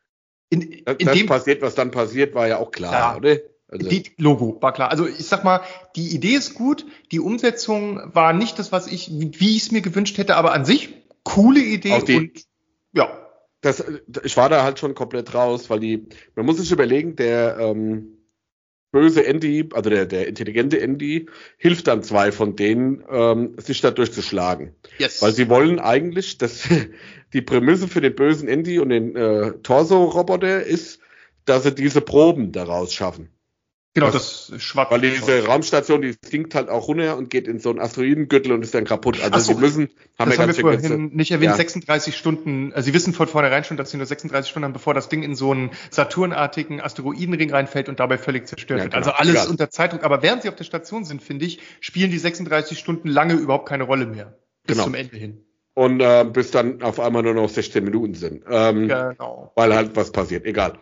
das passiert, was dann passiert, war ja auch klar, oder? Also. Logo, war klar. Also ich sag mal, die Idee ist gut, die Umsetzung war nicht das, wie ich es mir gewünscht hätte, aber an sich coole Idee und ja. Ich war da halt schon komplett raus, weil man muss sich überlegen, der böse Andy, also der intelligente Andy, hilft dann 2 von denen, sich da durchzuschlagen. Yes. Weil sie wollen eigentlich, dass die Prämisse für den bösen Andy und den Torso-Roboter ist, dass sie diese Proben daraus schaffen. Genau, das schwarz. Weil diese Raumstation, die sinkt halt auch runter und geht in so einen Asteroidengürtel und ist dann kaputt. Also sie haben wir vorhin nicht erwähnt, 36 Stunden, also sie wissen von vornherein schon, dass sie nur 36 Stunden haben, bevor das Ding in so einen Saturnartigen Asteroidenring reinfällt und dabei völlig zerstört wird. Also alles unter Zeitdruck. Aber während sie auf der Station sind, finde ich, spielen die 36 Stunden lange überhaupt keine Rolle mehr. Bis zum Ende hin. Und bis dann auf einmal nur noch 16 Minuten sind. Weil halt was passiert. Egal.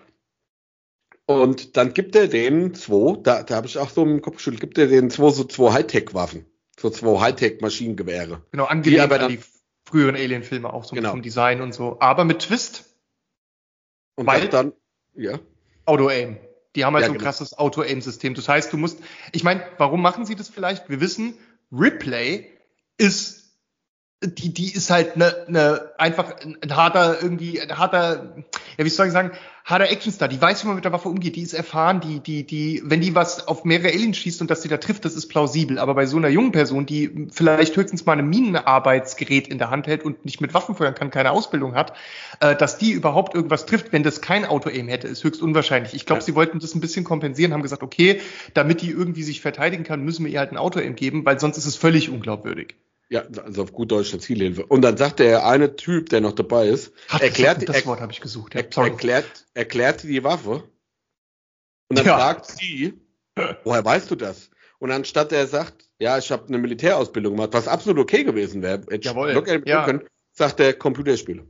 Und dann gibt er denen 2, da habe ich auch so im Kopf geschüttelt, gibt er denen 2 Hightech-Waffen, so 2 Hightech-Maschinengewehre. Genau, angelehnt an die früheren Alien-Filme auch so vom Design und so, aber mit Twist. Und dann, ja. Auto-Aim. Die haben halt so ein krasses Auto-Aim-System. Das heißt, warum machen sie das vielleicht? Wir wissen, Ripley ist die ist halt einfach ein harter, ja, wie soll ich sagen, harter Actionstar. Die weiß, wie man mit der Waffe umgeht. Die ist erfahren, wenn die was auf mehrere Aliens schießt und dass die da trifft, das ist plausibel. Aber bei so einer jungen Person, die vielleicht höchstens mal ein Minenarbeitsgerät in der Hand hält und nicht mit Waffen feuern kann, keine Ausbildung hat, dass die überhaupt irgendwas trifft, wenn das kein Auto-Aim hätte, ist höchst unwahrscheinlich. Ich glaube, sie wollten das ein bisschen kompensieren, haben gesagt, okay, damit die irgendwie sich verteidigen kann, müssen wir ihr halt ein Auto-Aim geben, weil sonst ist es völlig unglaubwürdig. Ja, also auf gut Deutsch eine Zielhilfe. Und dann sagt der eine Typ, der noch dabei ist, das Wort habe ich gesucht. Ja, erklärt die Waffe und dann fragt sie, woher weißt du das? Und anstatt er sagt, ja, ich habe eine Militärausbildung gemacht, was absolut okay gewesen wäre, können, sagt der Computerspiele.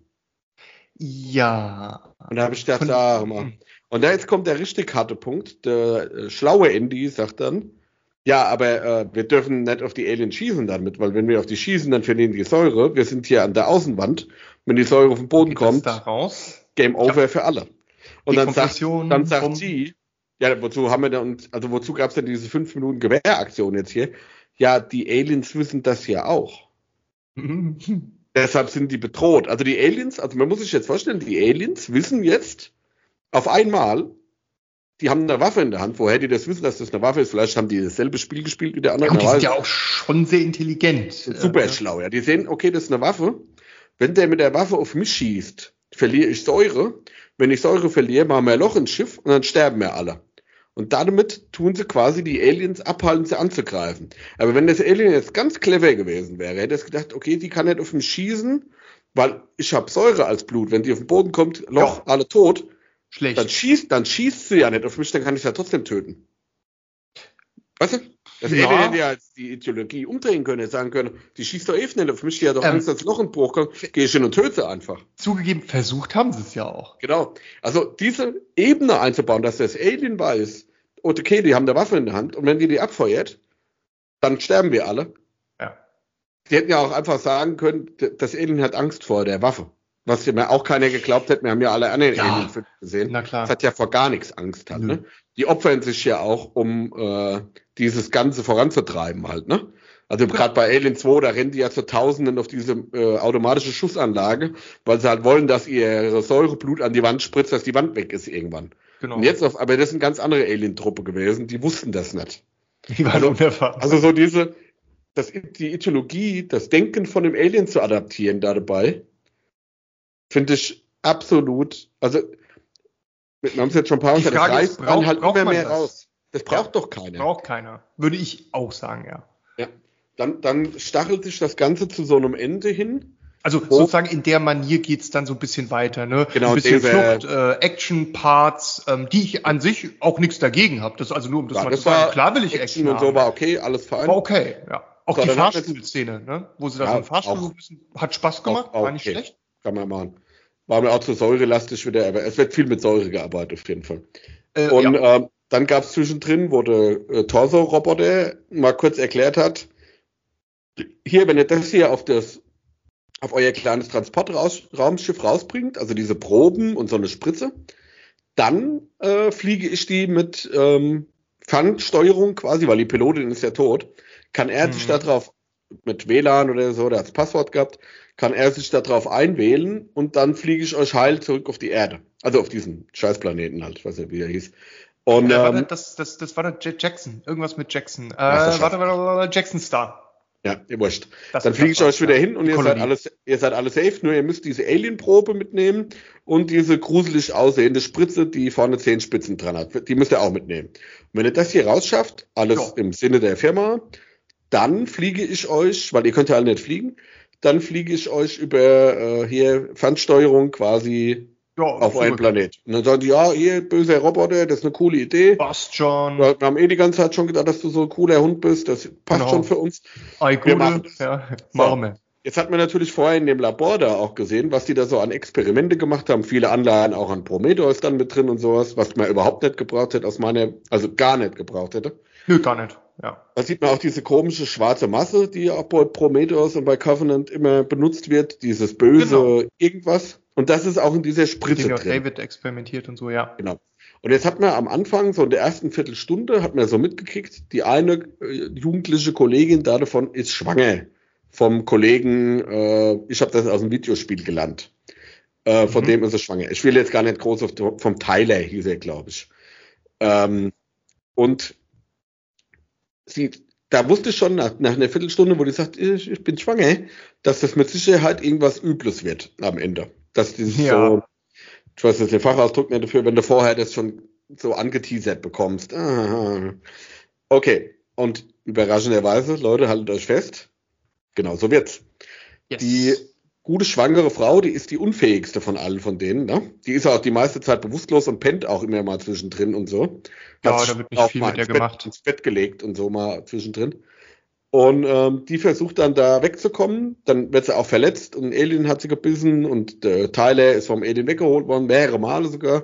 Ja. Und da habe ich gedacht, und da jetzt kommt der richtig harte Punkt. Der schlaue Andy sagt dann, ja, aber wir dürfen nicht auf die Aliens schießen damit, weil wenn wir auf die schießen, dann verlieren die Säure. Wir sind hier an der Außenwand. Wenn die Säure auf den Boden kommt, Game Over für alle. Und dann sagt sie, ja, wozu gab es denn diese 5 Minuten Gewehraktion jetzt hier? Ja, die Aliens wissen das ja auch. Deshalb sind die bedroht. Also die Aliens, man muss sich jetzt vorstellen, die Aliens wissen jetzt auf einmal, die haben eine Waffe in der Hand. Woher die das wissen, dass das eine Waffe ist? Vielleicht haben die dasselbe Spiel gespielt wie der andere. Ja, die sind ja auch schon sehr intelligent. Super schlau, ja. Die sehen, okay, das ist eine Waffe. Wenn der mit der Waffe auf mich schießt, verliere ich Säure. Wenn ich Säure verliere, machen wir ein Loch ins Schiff und dann sterben wir alle. Und damit tun sie quasi die Aliens abhalten, sie anzugreifen. Aber wenn das Alien jetzt ganz clever gewesen wäre, hätte es gedacht, okay, die kann nicht auf mich schießen, weil ich habe Säure als Blut. Wenn die auf den Boden kommt, Loch, alle tot. Schlecht. Dann schießt sie ja nicht auf mich, dann kann ich sie ja trotzdem töten. Weißt du? Das Alien hätte ja als die Ideologie umdrehen können, sagen können, die schießt doch nicht auf mich, die hat doch Angst, dass Loch in Bruch kommt, gehe ich hin und töte sie einfach. Zugegeben, versucht haben sie es ja auch. Genau. Also diese Ebene einzubauen, dass das Alien weiß, okay, die haben eine Waffe in der Hand und wenn die abfeuert, dann sterben wir alle. Ja. Die hätten ja auch einfach sagen können, das Alien hat Angst vor der Waffe. Was mir auch keiner geglaubt hätte, wir haben ja alle anderen Alien-Filme gesehen. Na klar. Das hat ja vor gar nichts Angst halt, ne? Die opfern sich ja auch, um dieses Ganze voranzutreiben halt, ne? Also gerade bei Alien 2, da rennen die ja zu Tausenden auf diese automatische Schussanlage, weil sie halt wollen, dass ihre Säureblut an die Wand spritzt, dass die Wand weg ist irgendwann. Genau. Und jetzt aber das ist eine ganz andere Alien-Truppe gewesen, die wussten das nicht. Die waren unerfahren. Also so die Ideologie, das Denken von dem Alien zu adaptieren da dabei, finde ich absolut, also wir haben es jetzt schon ein paar Mal gesagt, das reißt dann halt immer mehr raus. Das braucht doch keiner. Braucht keiner. Würde ich auch sagen, ja. Ja. Dann stachelt sich das Ganze zu so einem Ende hin, Also sozusagen in der Manier geht's dann so ein bisschen weiter, ne? Genau, ein bisschen Flucht, Action-Parts, die ich an sich auch nichts dagegen habe. Das also nur, um das mal zu sagen. Klar will ich Action und haben. so war okay, alles fein. War okay, ja. Auch so, die Fahrstuhlszene, ne? Wo sie da so im Fahrstuhl auch, hat Spaß gemacht, auch war nicht okay. schlecht. Kann man machen. War mir auch zu säurelastig wieder, aber es wird viel mit Säure gearbeitet, auf jeden Fall. Und dann gab es zwischendrin, wo der Torso-Roboter mal kurz erklärt hat, hier, wenn ihr das hier auf euer kleines Transportraumschiff rausbringt, also diese Proben und so eine Spritze, dann fliege ich die mit Fernsteuerung quasi, weil die Pilotin ist ja tot, kann er sich darauf, mit WLAN oder so, der hat das Passwort gehabt, kann er sich darauf einwählen und dann fliege ich euch heil zurück auf die Erde. Also auf diesen Scheißplaneten halt, ich weiß nicht, wie er hieß. Und, das war der Jackson, irgendwas mit Jackson. Jackson Star. Ja, ihr wurscht. Dann fliege ich euch wieder hin und ihr seid alle safe, nur ihr müsst diese Alien-Probe mitnehmen und diese gruselig aussehende Spritze, die vorne 10 Spitzen dran hat. Die müsst ihr auch mitnehmen. Und wenn ihr das hier rausschafft, alles im Sinne der Firma, dann fliege ich euch, weil ihr könnt ja alle nicht fliegen, dann fliege ich euch über hier Fernsteuerung quasi auf euren Planet. Und dann sagen die, ja, hier, böser Roboter, das ist eine coole Idee. Passt schon. Wir haben die ganze Zeit schon gedacht, dass du so ein cooler Hund bist. Das passt schon für uns. Wir machen das. Ja, machen wir. Jetzt hat man natürlich vorher in dem Labor da auch gesehen, was die da so an Experimente gemacht haben. Viele Anleihen auch an Prometheus dann mit drin und sowas, was man überhaupt nicht gebraucht hätte, also gar nicht gebraucht hätte. Nö, gar nicht. Ja. Da sieht man auch diese komische schwarze Masse, die auch bei Prometheus und bei Covenant immer benutzt wird. Dieses böse irgendwas. Und das ist auch in dieser Spritze drin. David experimentiert und so, ja. Genau. Und jetzt hat man am Anfang, so in der ersten Viertelstunde, hat man so mitgekriegt, die eine jugendliche Kollegin davon ist schwanger. Vom Kollegen, ich habe das aus dem Videospiel gelernt. Von dem ist sie schwanger. Ich will jetzt gar nicht groß vom Tyler hieß er, glaube ich. Und da wusste ich schon nach einer Viertelstunde, wo die sagt, ich bin schwanger, dass das mit Sicherheit irgendwas Übles wird am Ende. Dass dieses so, ich weiß jetzt den Fachausdruck nicht dafür, wenn du vorher das schon so angeteasert bekommst. Okay, und überraschenderweise, Leute, haltet euch fest, genau so wird's. Yes. Die gute schwangere Frau, die ist die unfähigste von allen von denen, ne? Die ist auch die meiste Zeit bewusstlos und pennt auch immer mal zwischendrin und so. Ja, da wird nicht viel mit der gemacht. Ins Bett gelegt und so mal zwischendrin. Und die versucht dann da wegzukommen, dann wird sie auch verletzt und ein Alien hat sie gebissen und Tyler ist vom Alien weggeholt worden, mehrere Male sogar.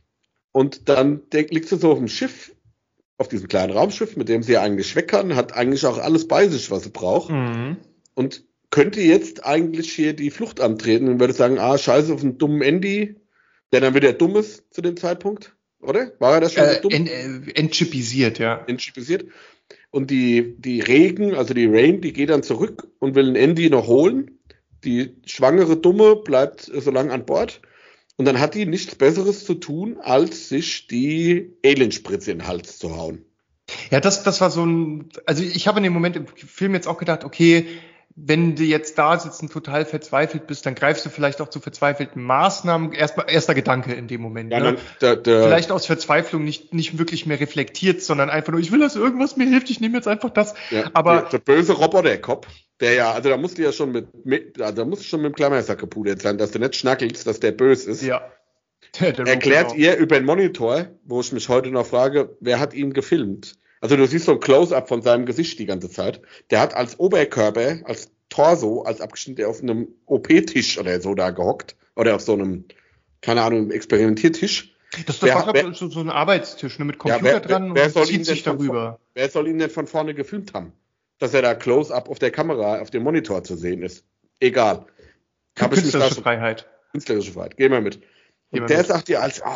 Und dann liegt sie so auf dem Schiff, auf diesem kleinen Raumschiff, mit dem sie ja eigentlich weg kann, hat eigentlich auch alles bei sich, was sie braucht. Und könnte jetzt eigentlich hier die Flucht antreten und würde sagen, scheiße auf einen dummen Andy, der dann wieder dumm ist zu dem Zeitpunkt, oder? War er das schon so dumm? Entchipisiert, ja. Entchipisiert. Und die Rain, die geht dann zurück und will einen Andy noch holen. Die schwangere Dumme bleibt so lange an Bord. Und dann hat die nichts Besseres zu tun, als sich die Alienspritze in den Hals zu hauen. Ja, das war so also ich habe in dem Moment im Film jetzt auch gedacht, okay, wenn du jetzt da sitzt und total verzweifelt bist, dann greifst du vielleicht auch zu verzweifelten Maßnahmen. Erster Gedanke in dem Moment. Ja, ne? Vielleicht aus Verzweiflung nicht wirklich mehr reflektiert, sondern einfach nur, ich will, dass irgendwas mir hilft, ich nehme jetzt einfach das. Ja, aber der böse Roboterkopf, der ja, also da musst du ja schon mit dem Klammersack gepudert sein, dass du nicht schnackelst, dass der böse ist. Ja. Erklärt ihr über den Monitor, wo ich mich heute noch frage, wer hat ihn gefilmt? Also du siehst so ein Close-up von seinem Gesicht die ganze Zeit. Der hat als Oberkörper, als Torso, als Abgeschnitt auf einem OP-Tisch oder so da gehockt. Oder auf so einem, keine Ahnung, Experimentiertisch. Das war, glaube ich, so ein Arbeitstisch, ne, mit Computer dran und zieht sich darüber. Wer soll ihn denn von vorne gefilmt haben? Dass er da Close-up auf der Kamera, auf dem Monitor zu sehen ist. Egal. Künstlerische Freiheit. Künstlerische Freiheit. Geh mal mit. Und der sagt dir als,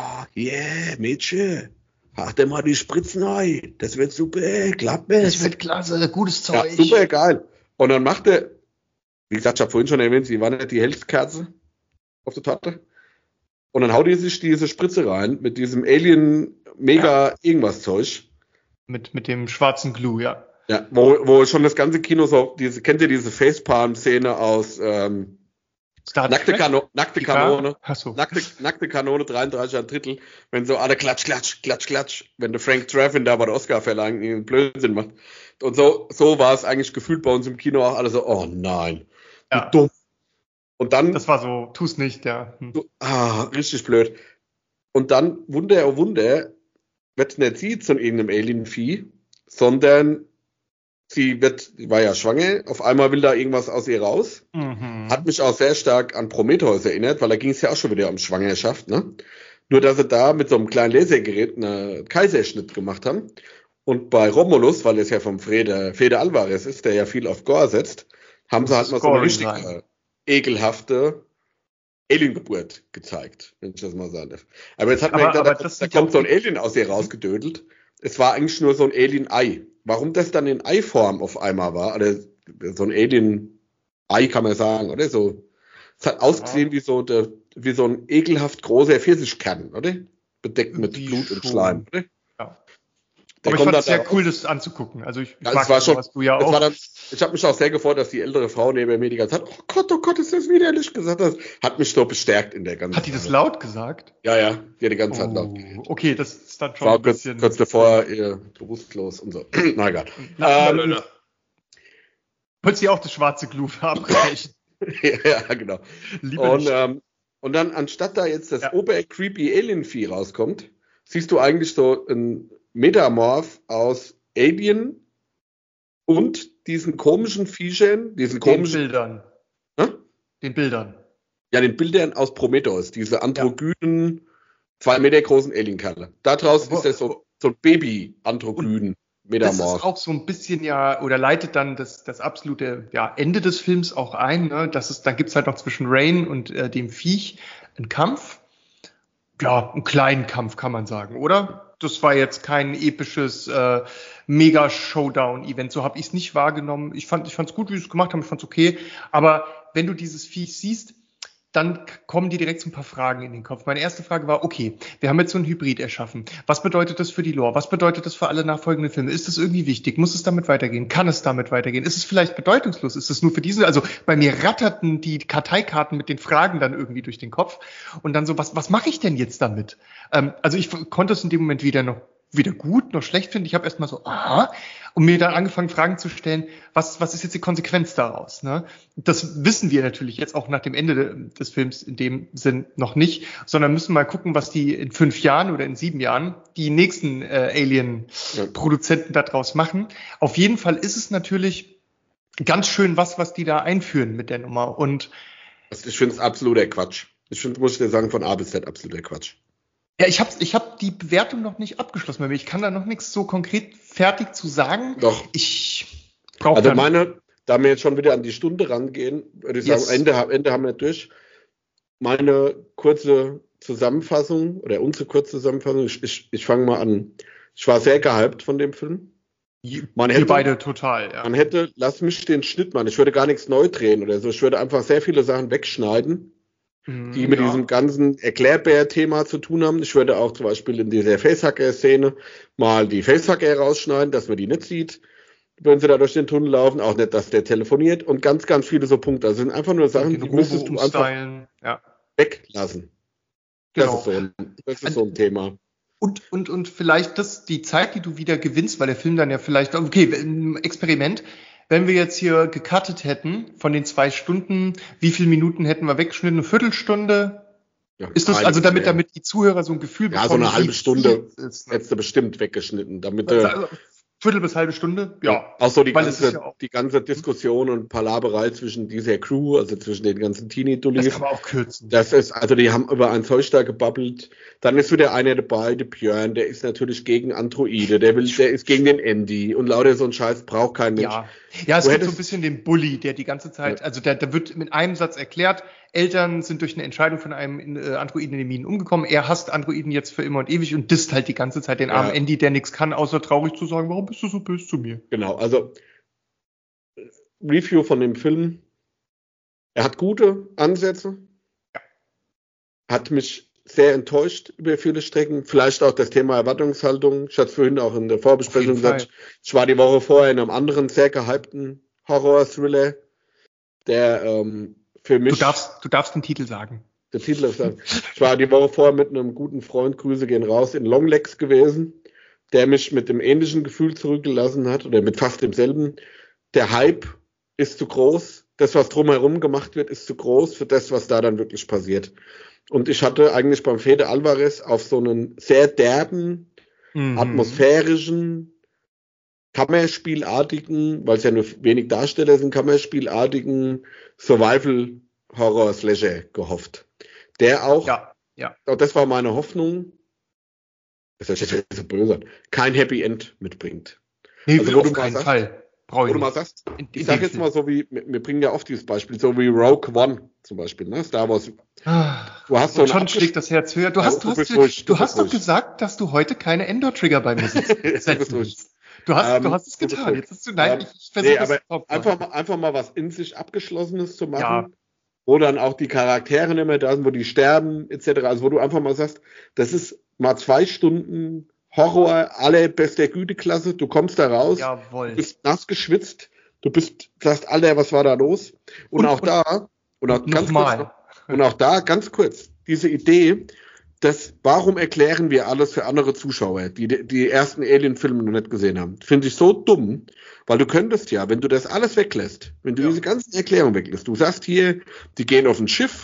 Mädchen, ach dir mal die Spritzen ein. Das wird super, klappt es. Das wird klasse, gutes Zeug. Ja, super geil. Und dann macht er, wie gesagt, ich habe vorhin schon erwähnt, sie war nicht die hellste auf der Torte. Und dann haut die sich diese Spritze rein mit diesem Alien-Mega-Irgendwas-Zeug. Mit dem schwarzen Glue, ja. Ja, wo schon das ganze Kino so, kennt ihr diese Facepalm-Szene aus Nackte Kanone. So. Nackte Kanone, 33 Drittel, wenn so alle klatsch, klatsch, klatsch, klatsch, wenn der Frank Dravin da bei der Oscar-Verleihung einen Blödsinn macht. Und so war es eigentlich gefühlt bei uns im Kino auch alle so, oh nein, wie dumm. Und dann, das war so, tu's nicht, ja. richtig blöd. Und dann, Wunder, oh Wunder, wird nicht sie zu irgendeinem Alien-Vieh, sondern sie war ja schwanger, auf einmal will da irgendwas aus ihr raus. Hat mich auch sehr stark an Prometheus erinnert, weil da ging es ja auch schon wieder um Schwangerschaft, ne? Nur, dass sie da mit so einem kleinen Lasergerät einen Kaiserschnitt gemacht haben. Und bei Romulus, weil es ja vom Fede Alvarez ist, der ja viel auf Gore setzt, haben sie halt mal so eine richtig ekelhafte Aliengeburt gezeigt, wenn ich das mal sagen darf. Aber jetzt hat man gedacht, da kommt so ein Alien aus ihr rausgedödelt. Es war eigentlich nur so ein Alien-Ei. Warum das dann in Eiform auf einmal war, oder so ein Alien-Ei kann man sagen, oder so. Es hat ausgesehen wie so ein ekelhaft großer Pfirsichkern, oder? Bedeckt mit Blut und Schleim, oder? Ja. Aber ich fand es sehr cool, das anzugucken. Also ich mag das, was du ja auch. Ich habe mich auch sehr gefreut, dass die ältere Frau neben mir die ganze Zeit, oh Gott, ist das widerlich gesagt. Das hat mich so bestärkt in der ganzen Hat die das laut gesagt? Ja, die hat die ganze Zeit laut geredet. Okay, das ist dann schon ein bisschen... Kurz davor, bewusstlos und so. Na egal. Wolltest du auch das schwarze Glu verabreichen? Ja, genau. Und dann, anstatt da jetzt das ober-creepy Alien-Vieh rauskommt, siehst du eigentlich so ein Metamorph aus Alien und diesen komischen Viechern, den Bildern. Den Bildern. Ja, den Bildern aus Prometheus, diese androgynen, 2 Meter großen Alien-Kerle. Da draußen ist das so ein Baby-androgyn Metamorph. Das ist auch so ein bisschen oder leitet dann das absolute Ende des Films auch ein. Ne? Dann gibt's halt noch zwischen Rain und dem Viech einen Kampf. Ja, einen kleinen Kampf kann man sagen, oder? Das war jetzt kein episches Mega-Showdown-Event. So habe ich es nicht wahrgenommen. Ich fand's gut, wie sie es gemacht haben. Ich fand's okay. Aber wenn du dieses Viech siehst, dann kommen dir direkt so ein paar Fragen in den Kopf. Meine erste Frage war, okay, wir haben jetzt so ein Hybrid erschaffen. Was bedeutet das für die Lore? Was bedeutet das für alle nachfolgenden Filme? Ist das irgendwie wichtig? Muss es damit weitergehen? Kann es damit weitergehen? Ist es vielleicht bedeutungslos? Ist es nur für diesen? Also bei mir ratterten die Karteikarten mit den Fragen dann irgendwie durch den Kopf. Und dann so, was mache ich denn jetzt damit? Also ich konnte es in dem Moment weder gut noch schlecht finden. Ich habe erstmal so, und mir dann angefangen, Fragen zu stellen, was ist jetzt die Konsequenz daraus? Ne? Das wissen wir natürlich jetzt auch nach dem Ende des Films in dem Sinn noch nicht, sondern müssen mal gucken, was die in 5 Jahren oder in 7 Jahren die nächsten Alien-Produzenten daraus machen. Auf jeden Fall ist es natürlich ganz schön was die da einführen mit der Nummer. Und ich finde es absoluter Quatsch. Muss ich dir sagen, von A bis Z absoluter Quatsch. Ja, ich hab die Bewertung noch nicht abgeschlossen bei mir. Ich kann da noch nichts so konkret fertig zu sagen. Doch. Ich brauche da wir jetzt schon wieder an die Stunde rangehen, würde ich sagen, Ende haben wir durch. Meine kurze Zusammenfassung oder unsere kurze Zusammenfassung, ich fange mal an. Ich war sehr gehypt von dem Film. Wir beide total, ja. Man hätte, lass mich den Schnitt machen, ich würde gar nichts neu drehen oder so. Ich würde einfach sehr viele Sachen wegschneiden, die mit diesem ganzen Erklärbär-Thema zu tun haben. Ich würde auch zum Beispiel in dieser Facehacker-Szene mal die Facehacker rausschneiden, dass man die nicht sieht, wenn sie da durch den Tunnel laufen. Auch nicht, dass der telefoniert und ganz, ganz viele so Punkte. Das sind einfach nur Sachen, die müsstest du einfach weglassen. Genau. Das ist so ein Thema. Und vielleicht die Zeit, die du wieder gewinnst, weil der Film dann ja vielleicht, okay, ein Experiment, wenn wir jetzt hier gecuttet hätten von den 2 Stunden, wie viele Minuten hätten wir weggeschnitten? Eine Viertelstunde? Ja, ist das also damit die Zuhörer so ein Gefühl bekommen? Ja, so eine halbe Stunde hättest du bestimmt weggeschnitten, damit Viertel bis halbe Stunde? Ja. Auch so die ganze Diskussion und Palaberei zwischen dieser Crew, also zwischen den ganzen Teenie-Dullis. Das kann man auch kürzen. Also die haben über ein Zeug da gebabbelt. Dann ist wieder einer dabei, der Björn, der ist natürlich gegen Androide, der ist gegen den Andy und lauter so ein Scheiß braucht kein Mensch. Ja, es gibt so ein bisschen den Bully, der die ganze Zeit, also der wird mit einem Satz erklärt, Eltern sind durch eine Entscheidung von einem Androiden in den Minen umgekommen. Er hasst Androiden jetzt für immer und ewig und disst halt die ganze Zeit den armen Andy, der nichts kann, außer traurig zu sagen, warum bist du so böse zu mir? Genau, also Review von dem Film. Er hat gute Ansätze. Ja. Hat mich sehr enttäuscht über viele Strecken. Vielleicht auch das Thema Erwartungshaltung. Ich hatte vorhin auch in der Vorbesprechung gesagt, ich war die Woche vorher in einem anderen sehr gehypten Horror-Thriller, der für mich... Du darfst den Titel sagen. Den Titel darf ich sagen. Ich war die Woche vorher mit einem guten Freund, Grüße gehen raus, in Longlegs gewesen, der mich mit dem ähnlichen Gefühl zurückgelassen hat, oder mit fast demselben. Der Hype ist zu groß. Das, was drumherum gemacht wird, ist zu groß für das, was da dann wirklich passiert. Und ich hatte eigentlich beim Fede Alvarez auf so einen sehr derben, atmosphärischen, Kammerspielartigen, weil es ja nur wenig Darsteller sind, Kammerspielartigen Survival-Horror-Slasher gehofft. Der auch, das war meine Hoffnung, das ist jetzt so böse, kein Happy End mitbringt. Nee, also, auf keinen Fall. Wo du mal sagst, ich sag jetzt mal so wie, wir bringen ja oft dieses Beispiel, so wie Rogue One zum Beispiel, ne? Star Wars. Du hast so schon schlägt das Herz höher. Du hast doch gesagt, dass du heute keine Endor-Trigger bei mir sitzt. Du hast es getan. Jetzt hast du, nein, ich versuche das einfach mal was in sich Abgeschlossenes zu machen, wo dann auch die Charaktere nicht mehr da sind, wo die sterben, etc. Also wo du einfach mal sagst, das ist mal 2 Stunden Horror, alle bester Güteklasse, du kommst da raus, du bist nass geschwitzt, sagst, Alter, was war da los? Und auch da, ganz kurz, diese Idee, warum erklären wir alles für andere Zuschauer, die ersten Alien-Filme noch nicht gesehen haben? Finde ich so dumm, weil du könntest ja, wenn du das alles weglässt, wenn du diese ganzen Erklärungen weglässt, du sagst hier, die gehen auf ein Schiff.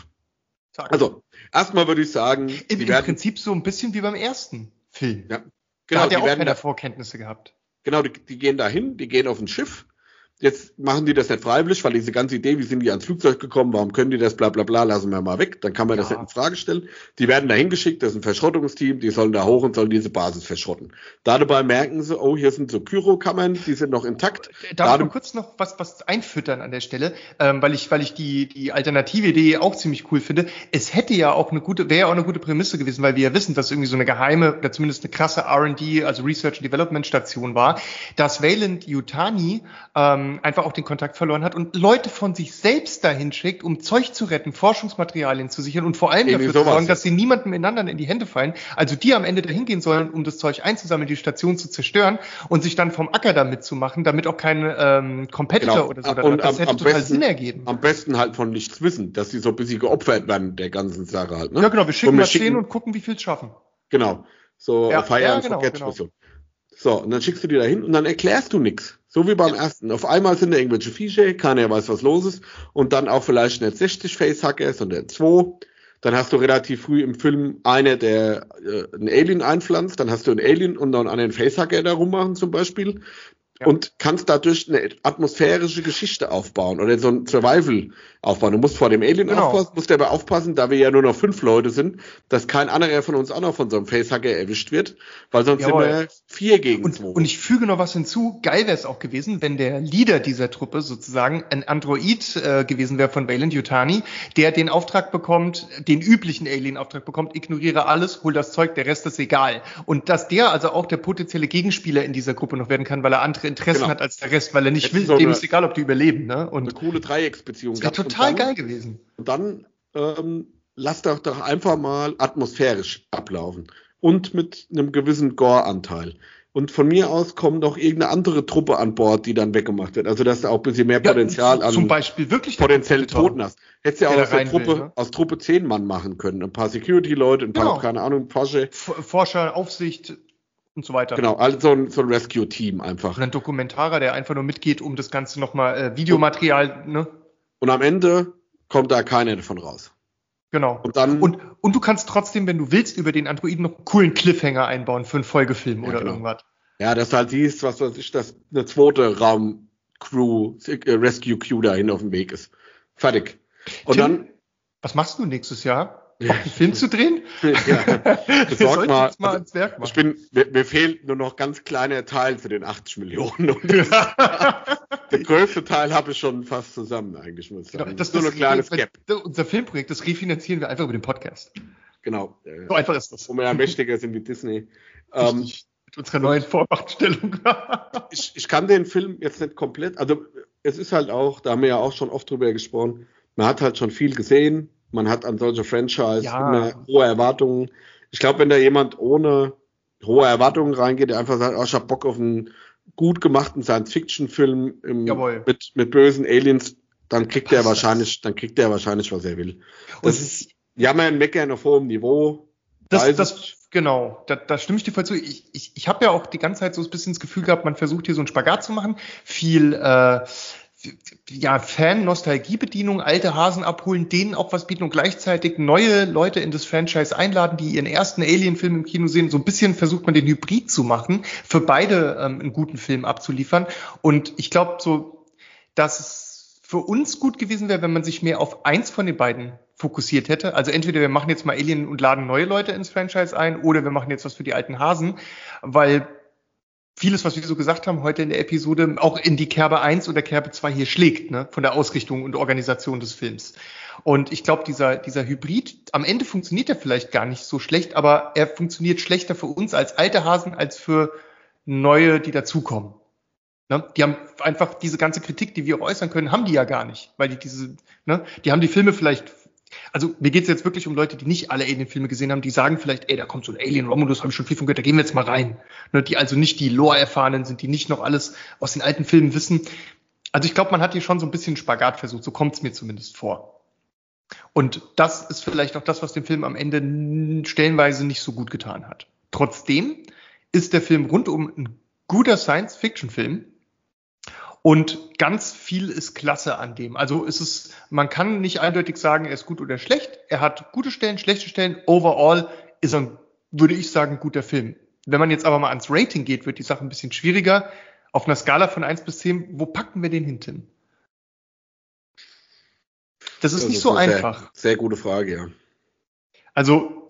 Also, erstmal würde ich sagen, im Prinzip so ein bisschen wie beim ersten Film. Ja, genau. Da hat ja auch keine Vorkenntnisse gehabt. Genau, die gehen dahin, die gehen auf ein Schiff. Jetzt machen die das nicht freiwillig, weil diese ganze Idee, wie sind die ans Flugzeug gekommen, warum können die das, bla bla bla, lassen wir mal weg, dann kann man das nicht in Frage stellen. Die werden da hingeschickt, das ist ein Verschrottungsteam, die sollen da hoch und sollen diese Basis verschrotten. Dabei merken sie, oh, hier sind so Kyrokammern, die sind noch intakt. Darf ich mal kurz noch was einfüttern an der Stelle, weil ich die alternative Idee auch ziemlich cool finde. Es hätte ja auch wäre ja auch eine gute Prämisse gewesen, weil wir ja wissen, dass irgendwie so eine geheime oder zumindest eine krasse R&D, also Research and Development Station war, dass Weyland-Yutani einfach auch den Kontakt verloren hat und Leute von sich selbst dahin schickt, um Zeug zu retten, Forschungsmaterialien zu sichern und vor allem dafür zu sorgen, dass sie niemandem ineinander in die Hände fallen. Also die am Ende dahin gehen sollen, um das Zeug einzusammeln, die Station zu zerstören und sich dann vom Acker damit zu machen, damit auch kein Competitor oder so. Das hätte total Sinn ergeben. Am besten halt von nichts wissen, dass sie so ein bisschen geopfert werden der ganzen Sache halt. Ne? Ja genau, wir schicken mal 10 und gucken, wie viel es schaffen. Genau, so Fire and Forget Mission. So, und dann schickst du die dahin und dann erklärst du nichts. So wie beim ersten. Auf einmal sind da irgendwelche Viecher, keiner weiß, was los ist. Und dann auch vielleicht nicht 60 Facehacker, sondern 2. Dann hast du relativ früh im Film einer, der einen Alien einpflanzt. Dann hast du einen Alien und dann einen Facehacker da rummachen zum Beispiel. Ja. Und kannst dadurch eine atmosphärische Geschichte aufbauen oder so ein Survival aufbauen. Du musst vor dem Alien aufpassen, musst aber aufpassen, da wir ja nur noch 5 Leute sind, dass kein anderer von uns auch noch von so einem Facehacker erwischt wird, weil sonst sind wir 4 gegen 2. Und ich füge noch was hinzu, geil wäre es auch gewesen, wenn der Leader dieser Truppe sozusagen ein Android gewesen wäre von Weyland-Yutani, der den Auftrag bekommt, den üblichen Alien-Auftrag bekommt, ignoriere alles, hol das Zeug, der Rest ist egal. Und dass der also auch der potenzielle Gegenspieler in dieser Gruppe noch werden kann, weil er andere Interessen hat als der Rest, weil er nicht will, dem ist egal, ob die überleben. Ne? Und eine coole Dreiecksbeziehung. Das wäre total geil gewesen. Und dann lass doch einfach mal atmosphärisch ablaufen und mit einem gewissen Gore-Anteil. Und von mir aus kommt noch irgendeine andere Truppe an Bord, die dann weggemacht wird. Also dass du auch ein bisschen mehr Potenzial an zum Beispiel wirklich potenziell Toten hast. Hättest du ja auch aus Truppe 10 Mann machen können. Ein paar Security-Leute, ein paar, keine Ahnung, Forscher, Aufsicht und so weiter. Genau, also so ein Rescue-Team einfach. Und ein Dokumentarer, der einfach nur mitgeht, um das Ganze nochmal Videomaterial, ne? Und am Ende kommt da keiner davon raus. Genau. Und dann und du kannst trotzdem, wenn du willst, über den Androiden noch einen coolen Cliffhanger einbauen für einen Folgefilm oder irgendwas. Ja, dass du halt siehst, was weiß ich, dass eine zweite Raum-Crew, Rescue-Crew dahin auf dem Weg ist. Fertig. Und Tim, dann. Was machst du nächstes Jahr? Noch einen Film zu drehen? Ja, besorg mal ans Werk machen. Mir fehlt nur noch ganz kleiner Teil für den 80 Millionen. Und der größte Teil habe ich schon fast zusammen eigentlich, muss ich sagen. Das ist nur ein kleines Gap. Unser Filmprojekt, das refinanzieren wir einfach über den Podcast. Genau. So einfach ist das. Wo wir ja mächtiger sind wie Disney. Mit unserer neuen Vormachtstellung. Ich kann den Film jetzt nicht komplett, also es ist halt auch, da haben wir ja auch schon oft drüber gesprochen, man hat halt schon viel gesehen. Man hat an solche Franchise immer hohe Erwartungen. Ich glaube, wenn da jemand ohne hohe Erwartungen reingeht, der einfach sagt, ich habe Bock auf einen gut gemachten Science-Fiction-Film mit bösen Aliens, dann kriegt er wahrscheinlich, was er will. Das ist Jammern, Meckern auf hohem Niveau. Genau, da stimme ich dir voll zu. Ich habe ja auch die ganze Zeit so ein bisschen das Gefühl gehabt, man versucht hier so einen Spagat zu machen. Viel ja, Fan-Nostalgie-Bedienung, alte Hasen abholen, denen auch was bieten und gleichzeitig neue Leute in das Franchise einladen, die ihren ersten Alien-Film im Kino sehen. So ein bisschen versucht man den Hybrid zu machen, für beide einen guten Film abzuliefern. Und ich glaube so, dass es für uns gut gewesen wäre, wenn man sich mehr auf eins von den beiden fokussiert hätte. Also entweder wir machen jetzt mal Alien und laden neue Leute ins Franchise ein, oder wir machen jetzt was für die alten Hasen, weil vieles, was wir so gesagt haben heute in der Episode, auch in die Kerbe 1 oder Kerbe 2 hier schlägt, ne, von der Ausrichtung und Organisation des Films. Und ich glaube, dieser Hybrid, am Ende funktioniert er vielleicht gar nicht so schlecht, aber er funktioniert schlechter für uns als alte Hasen, als für neue, die dazukommen. Ne? Die haben einfach diese ganze Kritik, die wir auch äußern können, haben die ja gar nicht, weil die haben die Filme vielleicht. Also mir geht es jetzt wirklich um Leute, die nicht alle Alien-Filme gesehen haben, die sagen vielleicht, da kommt so ein Alien Romulus, habe ich schon viel von gehört, da gehen wir jetzt mal rein. Ne, die also nicht die Lore-Erfahrenen sind, die nicht noch alles aus den alten Filmen wissen. Also ich glaube, man hat hier schon so ein bisschen Spagat versucht, so kommt es mir zumindest vor. Und das ist vielleicht auch das, was dem Film am Ende stellenweise nicht so gut getan hat. Trotzdem ist der Film rundum ein guter Science-Fiction-Film. Und ganz viel ist klasse an dem. Also man kann nicht eindeutig sagen, er ist gut oder schlecht. Er hat gute Stellen, schlechte Stellen. Overall ist er, würde ich sagen, ein guter Film. Wenn man jetzt aber mal ans Rating geht, wird die Sache ein bisschen schwieriger. Auf einer Skala von 1 bis 10, wo packen wir den hin, Tim? Das ist nicht so einfach. Sehr gute Frage, ja. Also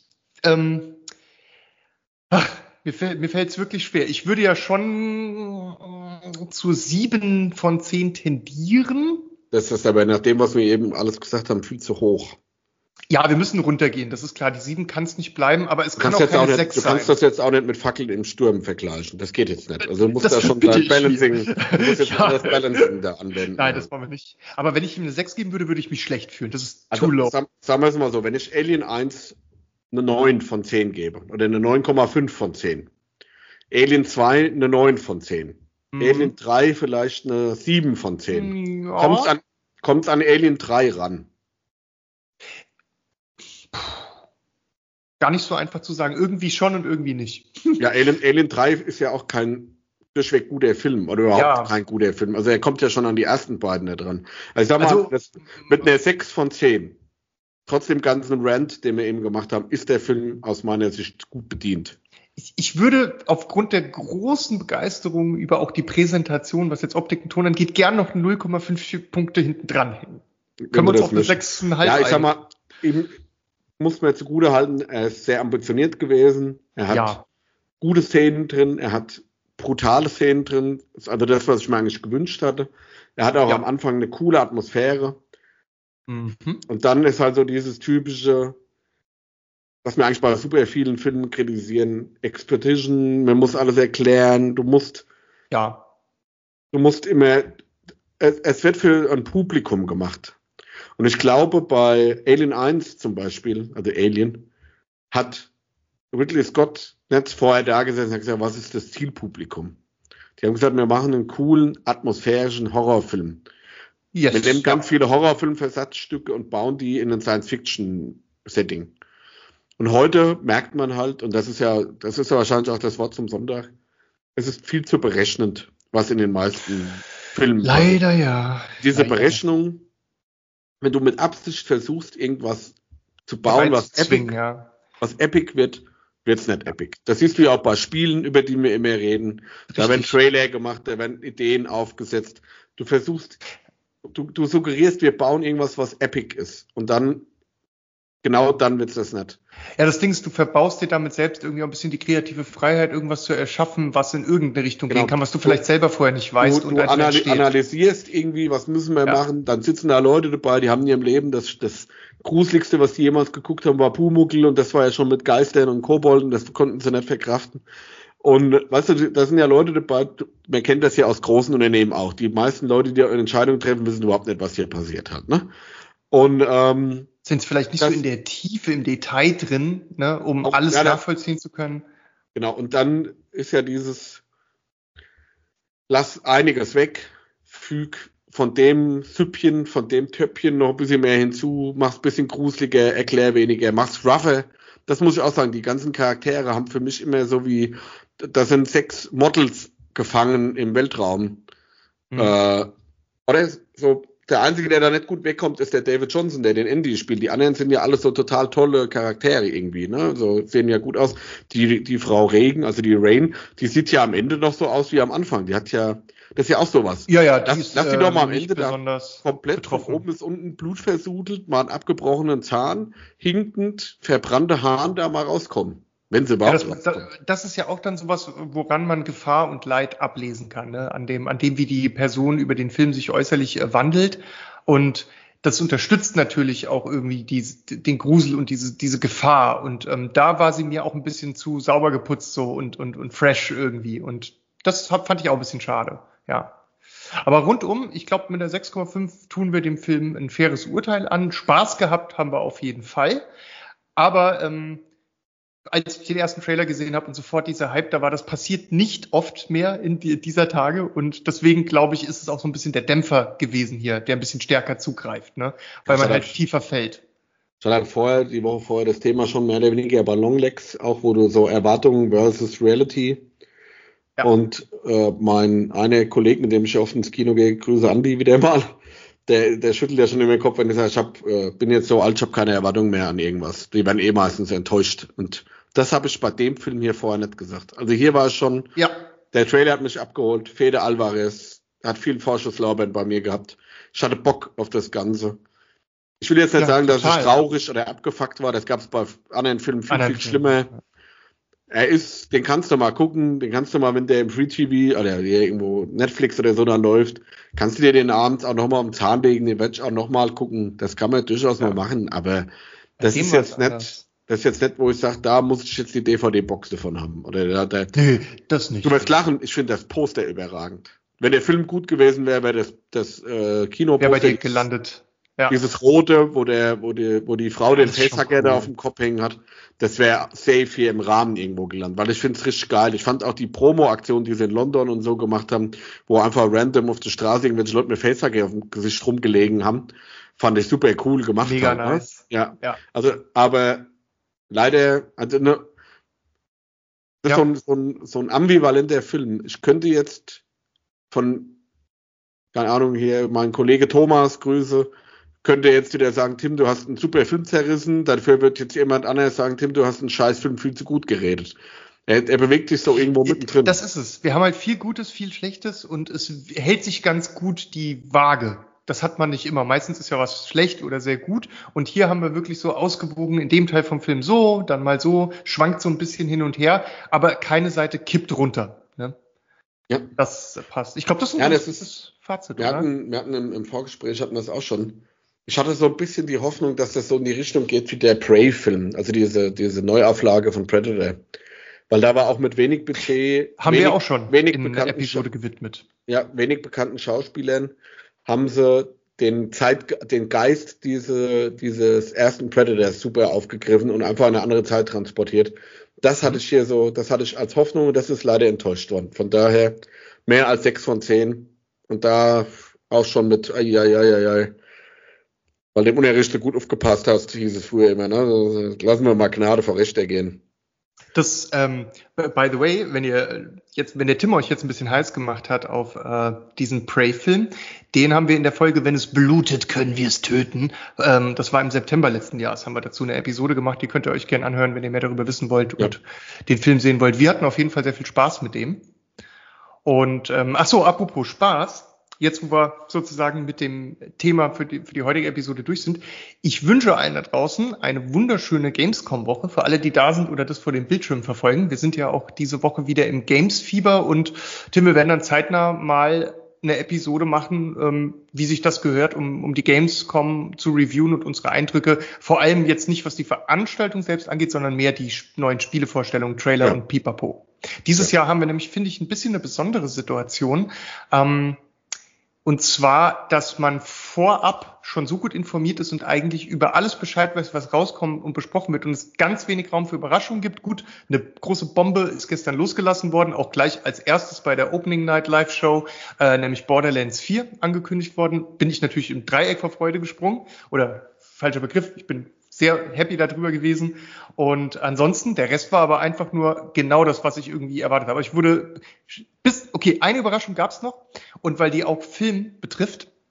mir fällt es wirklich schwer. Ich würde ja schon zu 7 von 10 tendieren. Das ist aber nach dem, was wir eben alles gesagt haben, viel zu hoch. Ja, wir müssen runtergehen, das ist klar. Die 7 kann es nicht bleiben, aber es kann auch keine 6 sein. Du kannst das jetzt auch nicht mit Fackeln im Sturm vergleichen. Das geht jetzt nicht. Also du musst da schon dein Balancing, du musst jetzt das Balancing da anwenden. Nein, das wollen wir nicht. Aber wenn ich ihm eine 6 geben würde, würde ich mich schlecht fühlen. Das ist too low. Sagen wir es mal so, wenn ich Alien 1 eine 9 von 10 gebe oder eine 9,5 von 10. Alien 2 eine 9 von 10. Alien 3 vielleicht eine 7 von 10. Ja. Kommt's an Alien 3 ran? Gar nicht so einfach zu sagen. Irgendwie schon und irgendwie nicht. Ja, Alien 3 ist ja auch kein durchweg guter Film oder überhaupt kein guter Film. Also er kommt ja schon an die ersten beiden da dran. Also ich sag mal, mit einer 6 von 10, trotz dem ganzen Rant, den wir eben gemacht haben, ist der Film aus meiner Sicht gut bedient. Ich würde aufgrund der großen Begeisterung über auch die Präsentation, was jetzt Optik und Ton angeht, gern noch 0,5 Punkte hinten dran hängen. Können wir uns auf eine 6,5 Ja, ich sag mal, ihm muss man zugute halten, er ist sehr ambitioniert gewesen. Er hat gute Szenen drin, er hat brutale Szenen drin. Also das, was ich mir eigentlich gewünscht hatte. Er hat auch am Anfang eine coole Atmosphäre. Mhm. Und dann ist halt so dieses typische, was wir eigentlich bei super vielen Filmen kritisieren, Expedition, man muss alles erklären, du musst immer, es wird für ein Publikum gemacht. Und ich glaube, bei Alien 1 zum Beispiel, also Alien, hat Ridley Scott nicht vorher da gesessen und hat gesagt, was ist das Zielpublikum? Die haben gesagt, wir machen einen coolen, atmosphärischen Horrorfilm. Yes, wir nehmen ganz viele Horrorfilmversatzstücke und bauen die in ein Science-Fiction-Setting. Und heute merkt man halt, und das ist ja wahrscheinlich auch das Wort zum Sonntag, es ist viel zu berechnend, was in den meisten Filmen leider passiert. Ja. Diese Berechnung, wenn du mit Absicht versuchst, irgendwas zu bauen, was epic wird, wird's nicht epic. Das siehst du ja auch bei Spielen, über die wir immer reden. Richtig. Da werden Trailer gemacht, da werden Ideen aufgesetzt. Du versuchst, du suggerierst, wir bauen irgendwas, was epic ist. Und dann, genau dann wird's das nicht. Ja, das Ding ist, du verbaust dir damit selbst irgendwie ein bisschen die kreative Freiheit, irgendwas zu erschaffen, was in irgendeine Richtung gehen kann, was du vielleicht selber vorher nicht weißt. Du analysierst irgendwie, was müssen wir machen, dann sitzen da Leute dabei, die haben in ihrem Leben das Gruseligste, was die jemals geguckt haben, war Pumuckl, und das war ja schon mit Geistern und Kobolden, das konnten sie nicht verkraften. Und weißt du, da sind ja Leute dabei, man kennt das ja aus großen Unternehmen auch, die meisten Leute, die eine Entscheidung treffen, wissen überhaupt nicht, was hier passiert hat, ne? Und sind es vielleicht nicht so in der Tiefe, im Detail drin, ne, um auch, alles nachvollziehen zu können. Genau, und dann ist ja dieses, lass einiges weg, füg von dem Süppchen, von dem Töpfchen noch ein bisschen mehr hinzu, mach's ein bisschen gruseliger, erklär weniger, mach's rougher. Das muss ich auch sagen, die ganzen Charaktere haben für mich immer so wie, da sind 6 Models gefangen im Weltraum. Oder so, der Einzige, der da nicht gut wegkommt, ist der David Johnson, der den Andy spielt. Die anderen sind ja alles so total tolle Charaktere irgendwie, ne? So sehen ja gut aus. Die Frau Reagan, also die Rain, die sieht ja am Ende noch so aus wie am Anfang. Die hat ja, das ist ja auch sowas. Ja, Lass die doch mal am Ende da komplett betroffen. von oben bis unten blutversudelt, mal einen abgebrochenen Zahn, hinkend, verbrannte Haaren da mal rauskommen. Wenn sie überhaupt das ist ja auch dann sowas, woran man Gefahr und Leid ablesen kann, ne? An dem, wie die Person über den Film sich äußerlich wandelt. Und das unterstützt natürlich auch irgendwie den Grusel und diese Gefahr. Und da war sie mir auch ein bisschen zu sauber geputzt so und fresh irgendwie. Und das fand ich auch ein bisschen schade, ja. Aber rundum, ich glaube, mit der 6,5 tun wir dem Film ein faires Urteil an. Spaß gehabt haben wir auf jeden Fall. Aber als ich den ersten Trailer gesehen habe und sofort dieser Hype da war, das passiert nicht oft mehr in dieser Tage und deswegen glaube ich, ist es auch so ein bisschen der Dämpfer gewesen hier, der ein bisschen stärker zugreift, ne? Weil man halt tiefer fällt. Ich hatte die Woche vorher das Thema schon mehr oder weniger bei Longlegs, auch wo du so Erwartungen versus Reality. Ja. Und einer Kollege, mit dem ich oft ins Kino gehe, Grüße Andi wieder mal, der schüttelt ja schon immer den Kopf, wenn er sagt, bin jetzt so alt, ich habe keine Erwartungen mehr an irgendwas. Die werden meistens enttäuscht. Und das habe ich bei dem Film hier vorher nicht gesagt. Also hier war es schon, ja. Der Trailer hat mich abgeholt, Fede Alvarez hat viel Vorschusslorbeeren bei mir gehabt. Ich hatte Bock auf das Ganze. Ich will jetzt nicht sagen, dass ich traurig oder abgefuckt war, das gab es bei anderen Filmen viel schlimmer. Den kannst du mal gucken, wenn der im Free TV oder irgendwo Netflix oder so da läuft, kannst du dir den abends auch nochmal am Zahn legen, den werde ich auch nochmal gucken. Das kann man durchaus mal machen, aber das ist jetzt nicht, wo ich sage, da muss ich jetzt die DVD-Box davon haben. Nee, das nicht. Du wirst lachen, ich finde das Poster überragend. Wenn der Film gut gewesen wäre, wäre das Kinoposter bei dir gelandet. Ja. Dieses rote, wo die Frau den Facehacker da auf dem Kopf hängen hat, das wäre safe hier im Rahmen irgendwo gelandet, weil ich finde es richtig geil. Ich fand auch die Promo-Aktion, die sie in London und so gemacht haben, wo einfach random auf der Straße irgendwelche Leute mit Facehacker auf dem Gesicht rumgelegen haben, fand ich super cool gemacht. Mega nice. Ne? Ja. Also, aber leider, also ne, das ist so ein ambivalenter Film. Ich könnte jetzt von, keine Ahnung, hier mein Kollege Thomas, Grüße, könnte jetzt wieder sagen, Tim, du hast einen super Film zerrissen, dafür wird jetzt jemand anderes sagen, Tim, du hast einen scheiß Film viel zu gut geredet. Er bewegt sich so irgendwo mittendrin. Das ist es. Wir haben halt viel Gutes, viel Schlechtes und es hält sich ganz gut die Waage. Das hat man nicht immer. Meistens ist ja was schlecht oder sehr gut und hier haben wir wirklich so ausgewogen, in dem Teil vom Film so, dann mal so, schwankt so ein bisschen hin und her, aber keine Seite kippt runter. Ne? Ja. Das passt. Ich glaube, das ist das Fazit, wir hatten im Vorgespräch hatten wir das auch schon. Ich hatte so ein bisschen die Hoffnung, dass das so in die Richtung geht wie der Prey-Film, also diese Neuauflage von Predator. Weil da war auch mit wenig Budget. Haben wir auch schon in einer Episode gewidmet. Ja, wenig bekannten Schauspielern haben sie den Geist dieses ersten Predators super aufgegriffen und einfach in eine andere Zeit transportiert. Das hatte ich als Hoffnung und das ist leider enttäuscht worden. Von daher mehr als 6 von 10 und da auch schon mit weil dem Unterricht gut aufgepasst hast, hieß es früher immer, ne? Also, lassen wir mal Gnade vor Recht ergehen. Das, by the way, wenn der Tim euch jetzt ein bisschen heiß gemacht hat auf diesen Prey-Film, den haben wir in der Folge Wenn es blutet, können wir es töten. Das war im September letzten Jahres, haben wir dazu eine Episode gemacht, die könnt ihr euch gerne anhören, wenn ihr mehr darüber wissen wollt und den Film sehen wollt. Wir hatten auf jeden Fall sehr viel Spaß mit dem. Und, apropos Spaß, jetzt, wo wir sozusagen mit dem Thema für die heutige Episode durch sind, ich wünsche allen da draußen eine wunderschöne Gamescom-Woche für alle, die da sind oder das vor dem Bildschirm verfolgen. Wir sind ja auch diese Woche wieder im Games-Fieber und Tim, wir werden dann zeitnah mal eine Episode machen, wie sich das gehört, um die Gamescom zu reviewen und unsere Eindrücke. Vor allem jetzt nicht, was die Veranstaltung selbst angeht, sondern mehr die neuen Spielevorstellungen, Trailer und Pipapo. Dieses Jahr haben wir nämlich, finde ich, ein bisschen eine besondere Situation. Und zwar, dass man vorab schon so gut informiert ist und eigentlich über alles Bescheid weiß, was rauskommt und besprochen wird und es ganz wenig Raum für Überraschungen gibt. Gut, eine große Bombe ist gestern losgelassen worden, auch gleich als erstes bei der Opening Night Live Show, nämlich Borderlands 4 angekündigt worden. Bin ich natürlich im Dreieck vor Freude gesprungen oder falscher Begriff, ich bin sehr happy darüber gewesen. Und ansonsten, der Rest war aber einfach nur genau das, was ich irgendwie erwartet habe. Ich wurde eine Überraschung gab es noch. Und weil die auch Film betrifft,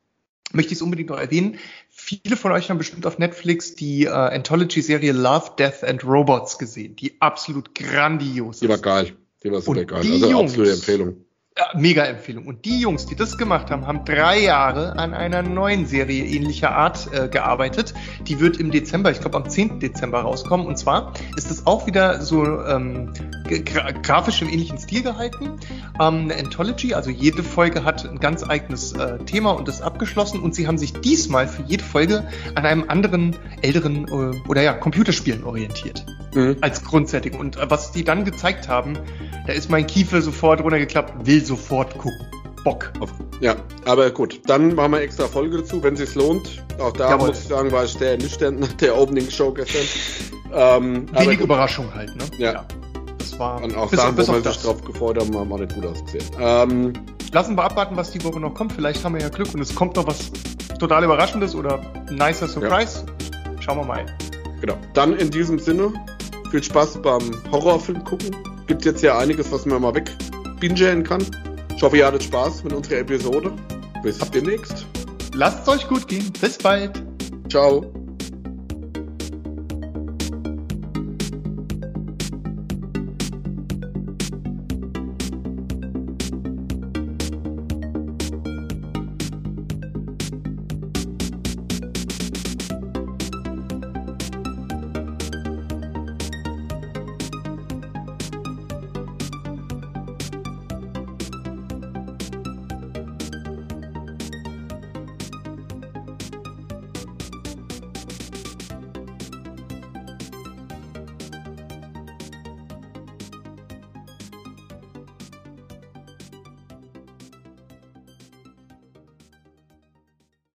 möchte ich es unbedingt noch erwähnen. Viele von euch haben bestimmt auf Netflix die Anthology-Serie Love, Death and Robots gesehen, die absolut grandios ist. Die war geil, die war super geil. Also Jungs, absolute Empfehlung. Mega Empfehlung. Und die Jungs, die das gemacht haben, haben 3 Jahre an einer neuen Serie ähnlicher Art gearbeitet. Die wird im Dezember, ich glaube am 10. Dezember rauskommen. Und zwar ist es auch wieder so grafisch im ähnlichen Stil gehalten. Eine Anthology, also jede Folge hat ein ganz eigenes Thema und ist abgeschlossen. Und sie haben sich diesmal für jede Folge an einem anderen, älteren Computerspielen orientiert. Als Grundsetting. Und was die dann gezeigt haben, da ist mein Kiefer sofort runtergeklappt, will sofort gucken. Bock. Ja, aber gut, dann machen wir extra Folge dazu, wenn es sich lohnt. Auch da muss ich sagen, war ich sehr nüchtern nach der Opening-Show gestern. Wenig Überraschung halt, ne? Ja. Das war und auch Sachen, wo man sich drauf gefreut hat, haben auch nicht gut ausgesehen. Lassen wir abwarten, was die Woche noch kommt. Vielleicht haben wir ja Glück und es kommt noch was total Überraschendes oder ein nicer Surprise. Ja. Schauen wir mal. Genau. Dann in diesem Sinne, viel Spaß beim Horrorfilm gucken. Gibt jetzt ja einiges, was man mal wegbingen kann. Ich hoffe, ihr hattet Spaß mit unserer Episode. Bis demnächst. Lasst es euch gut gehen. Bis bald. Ciao.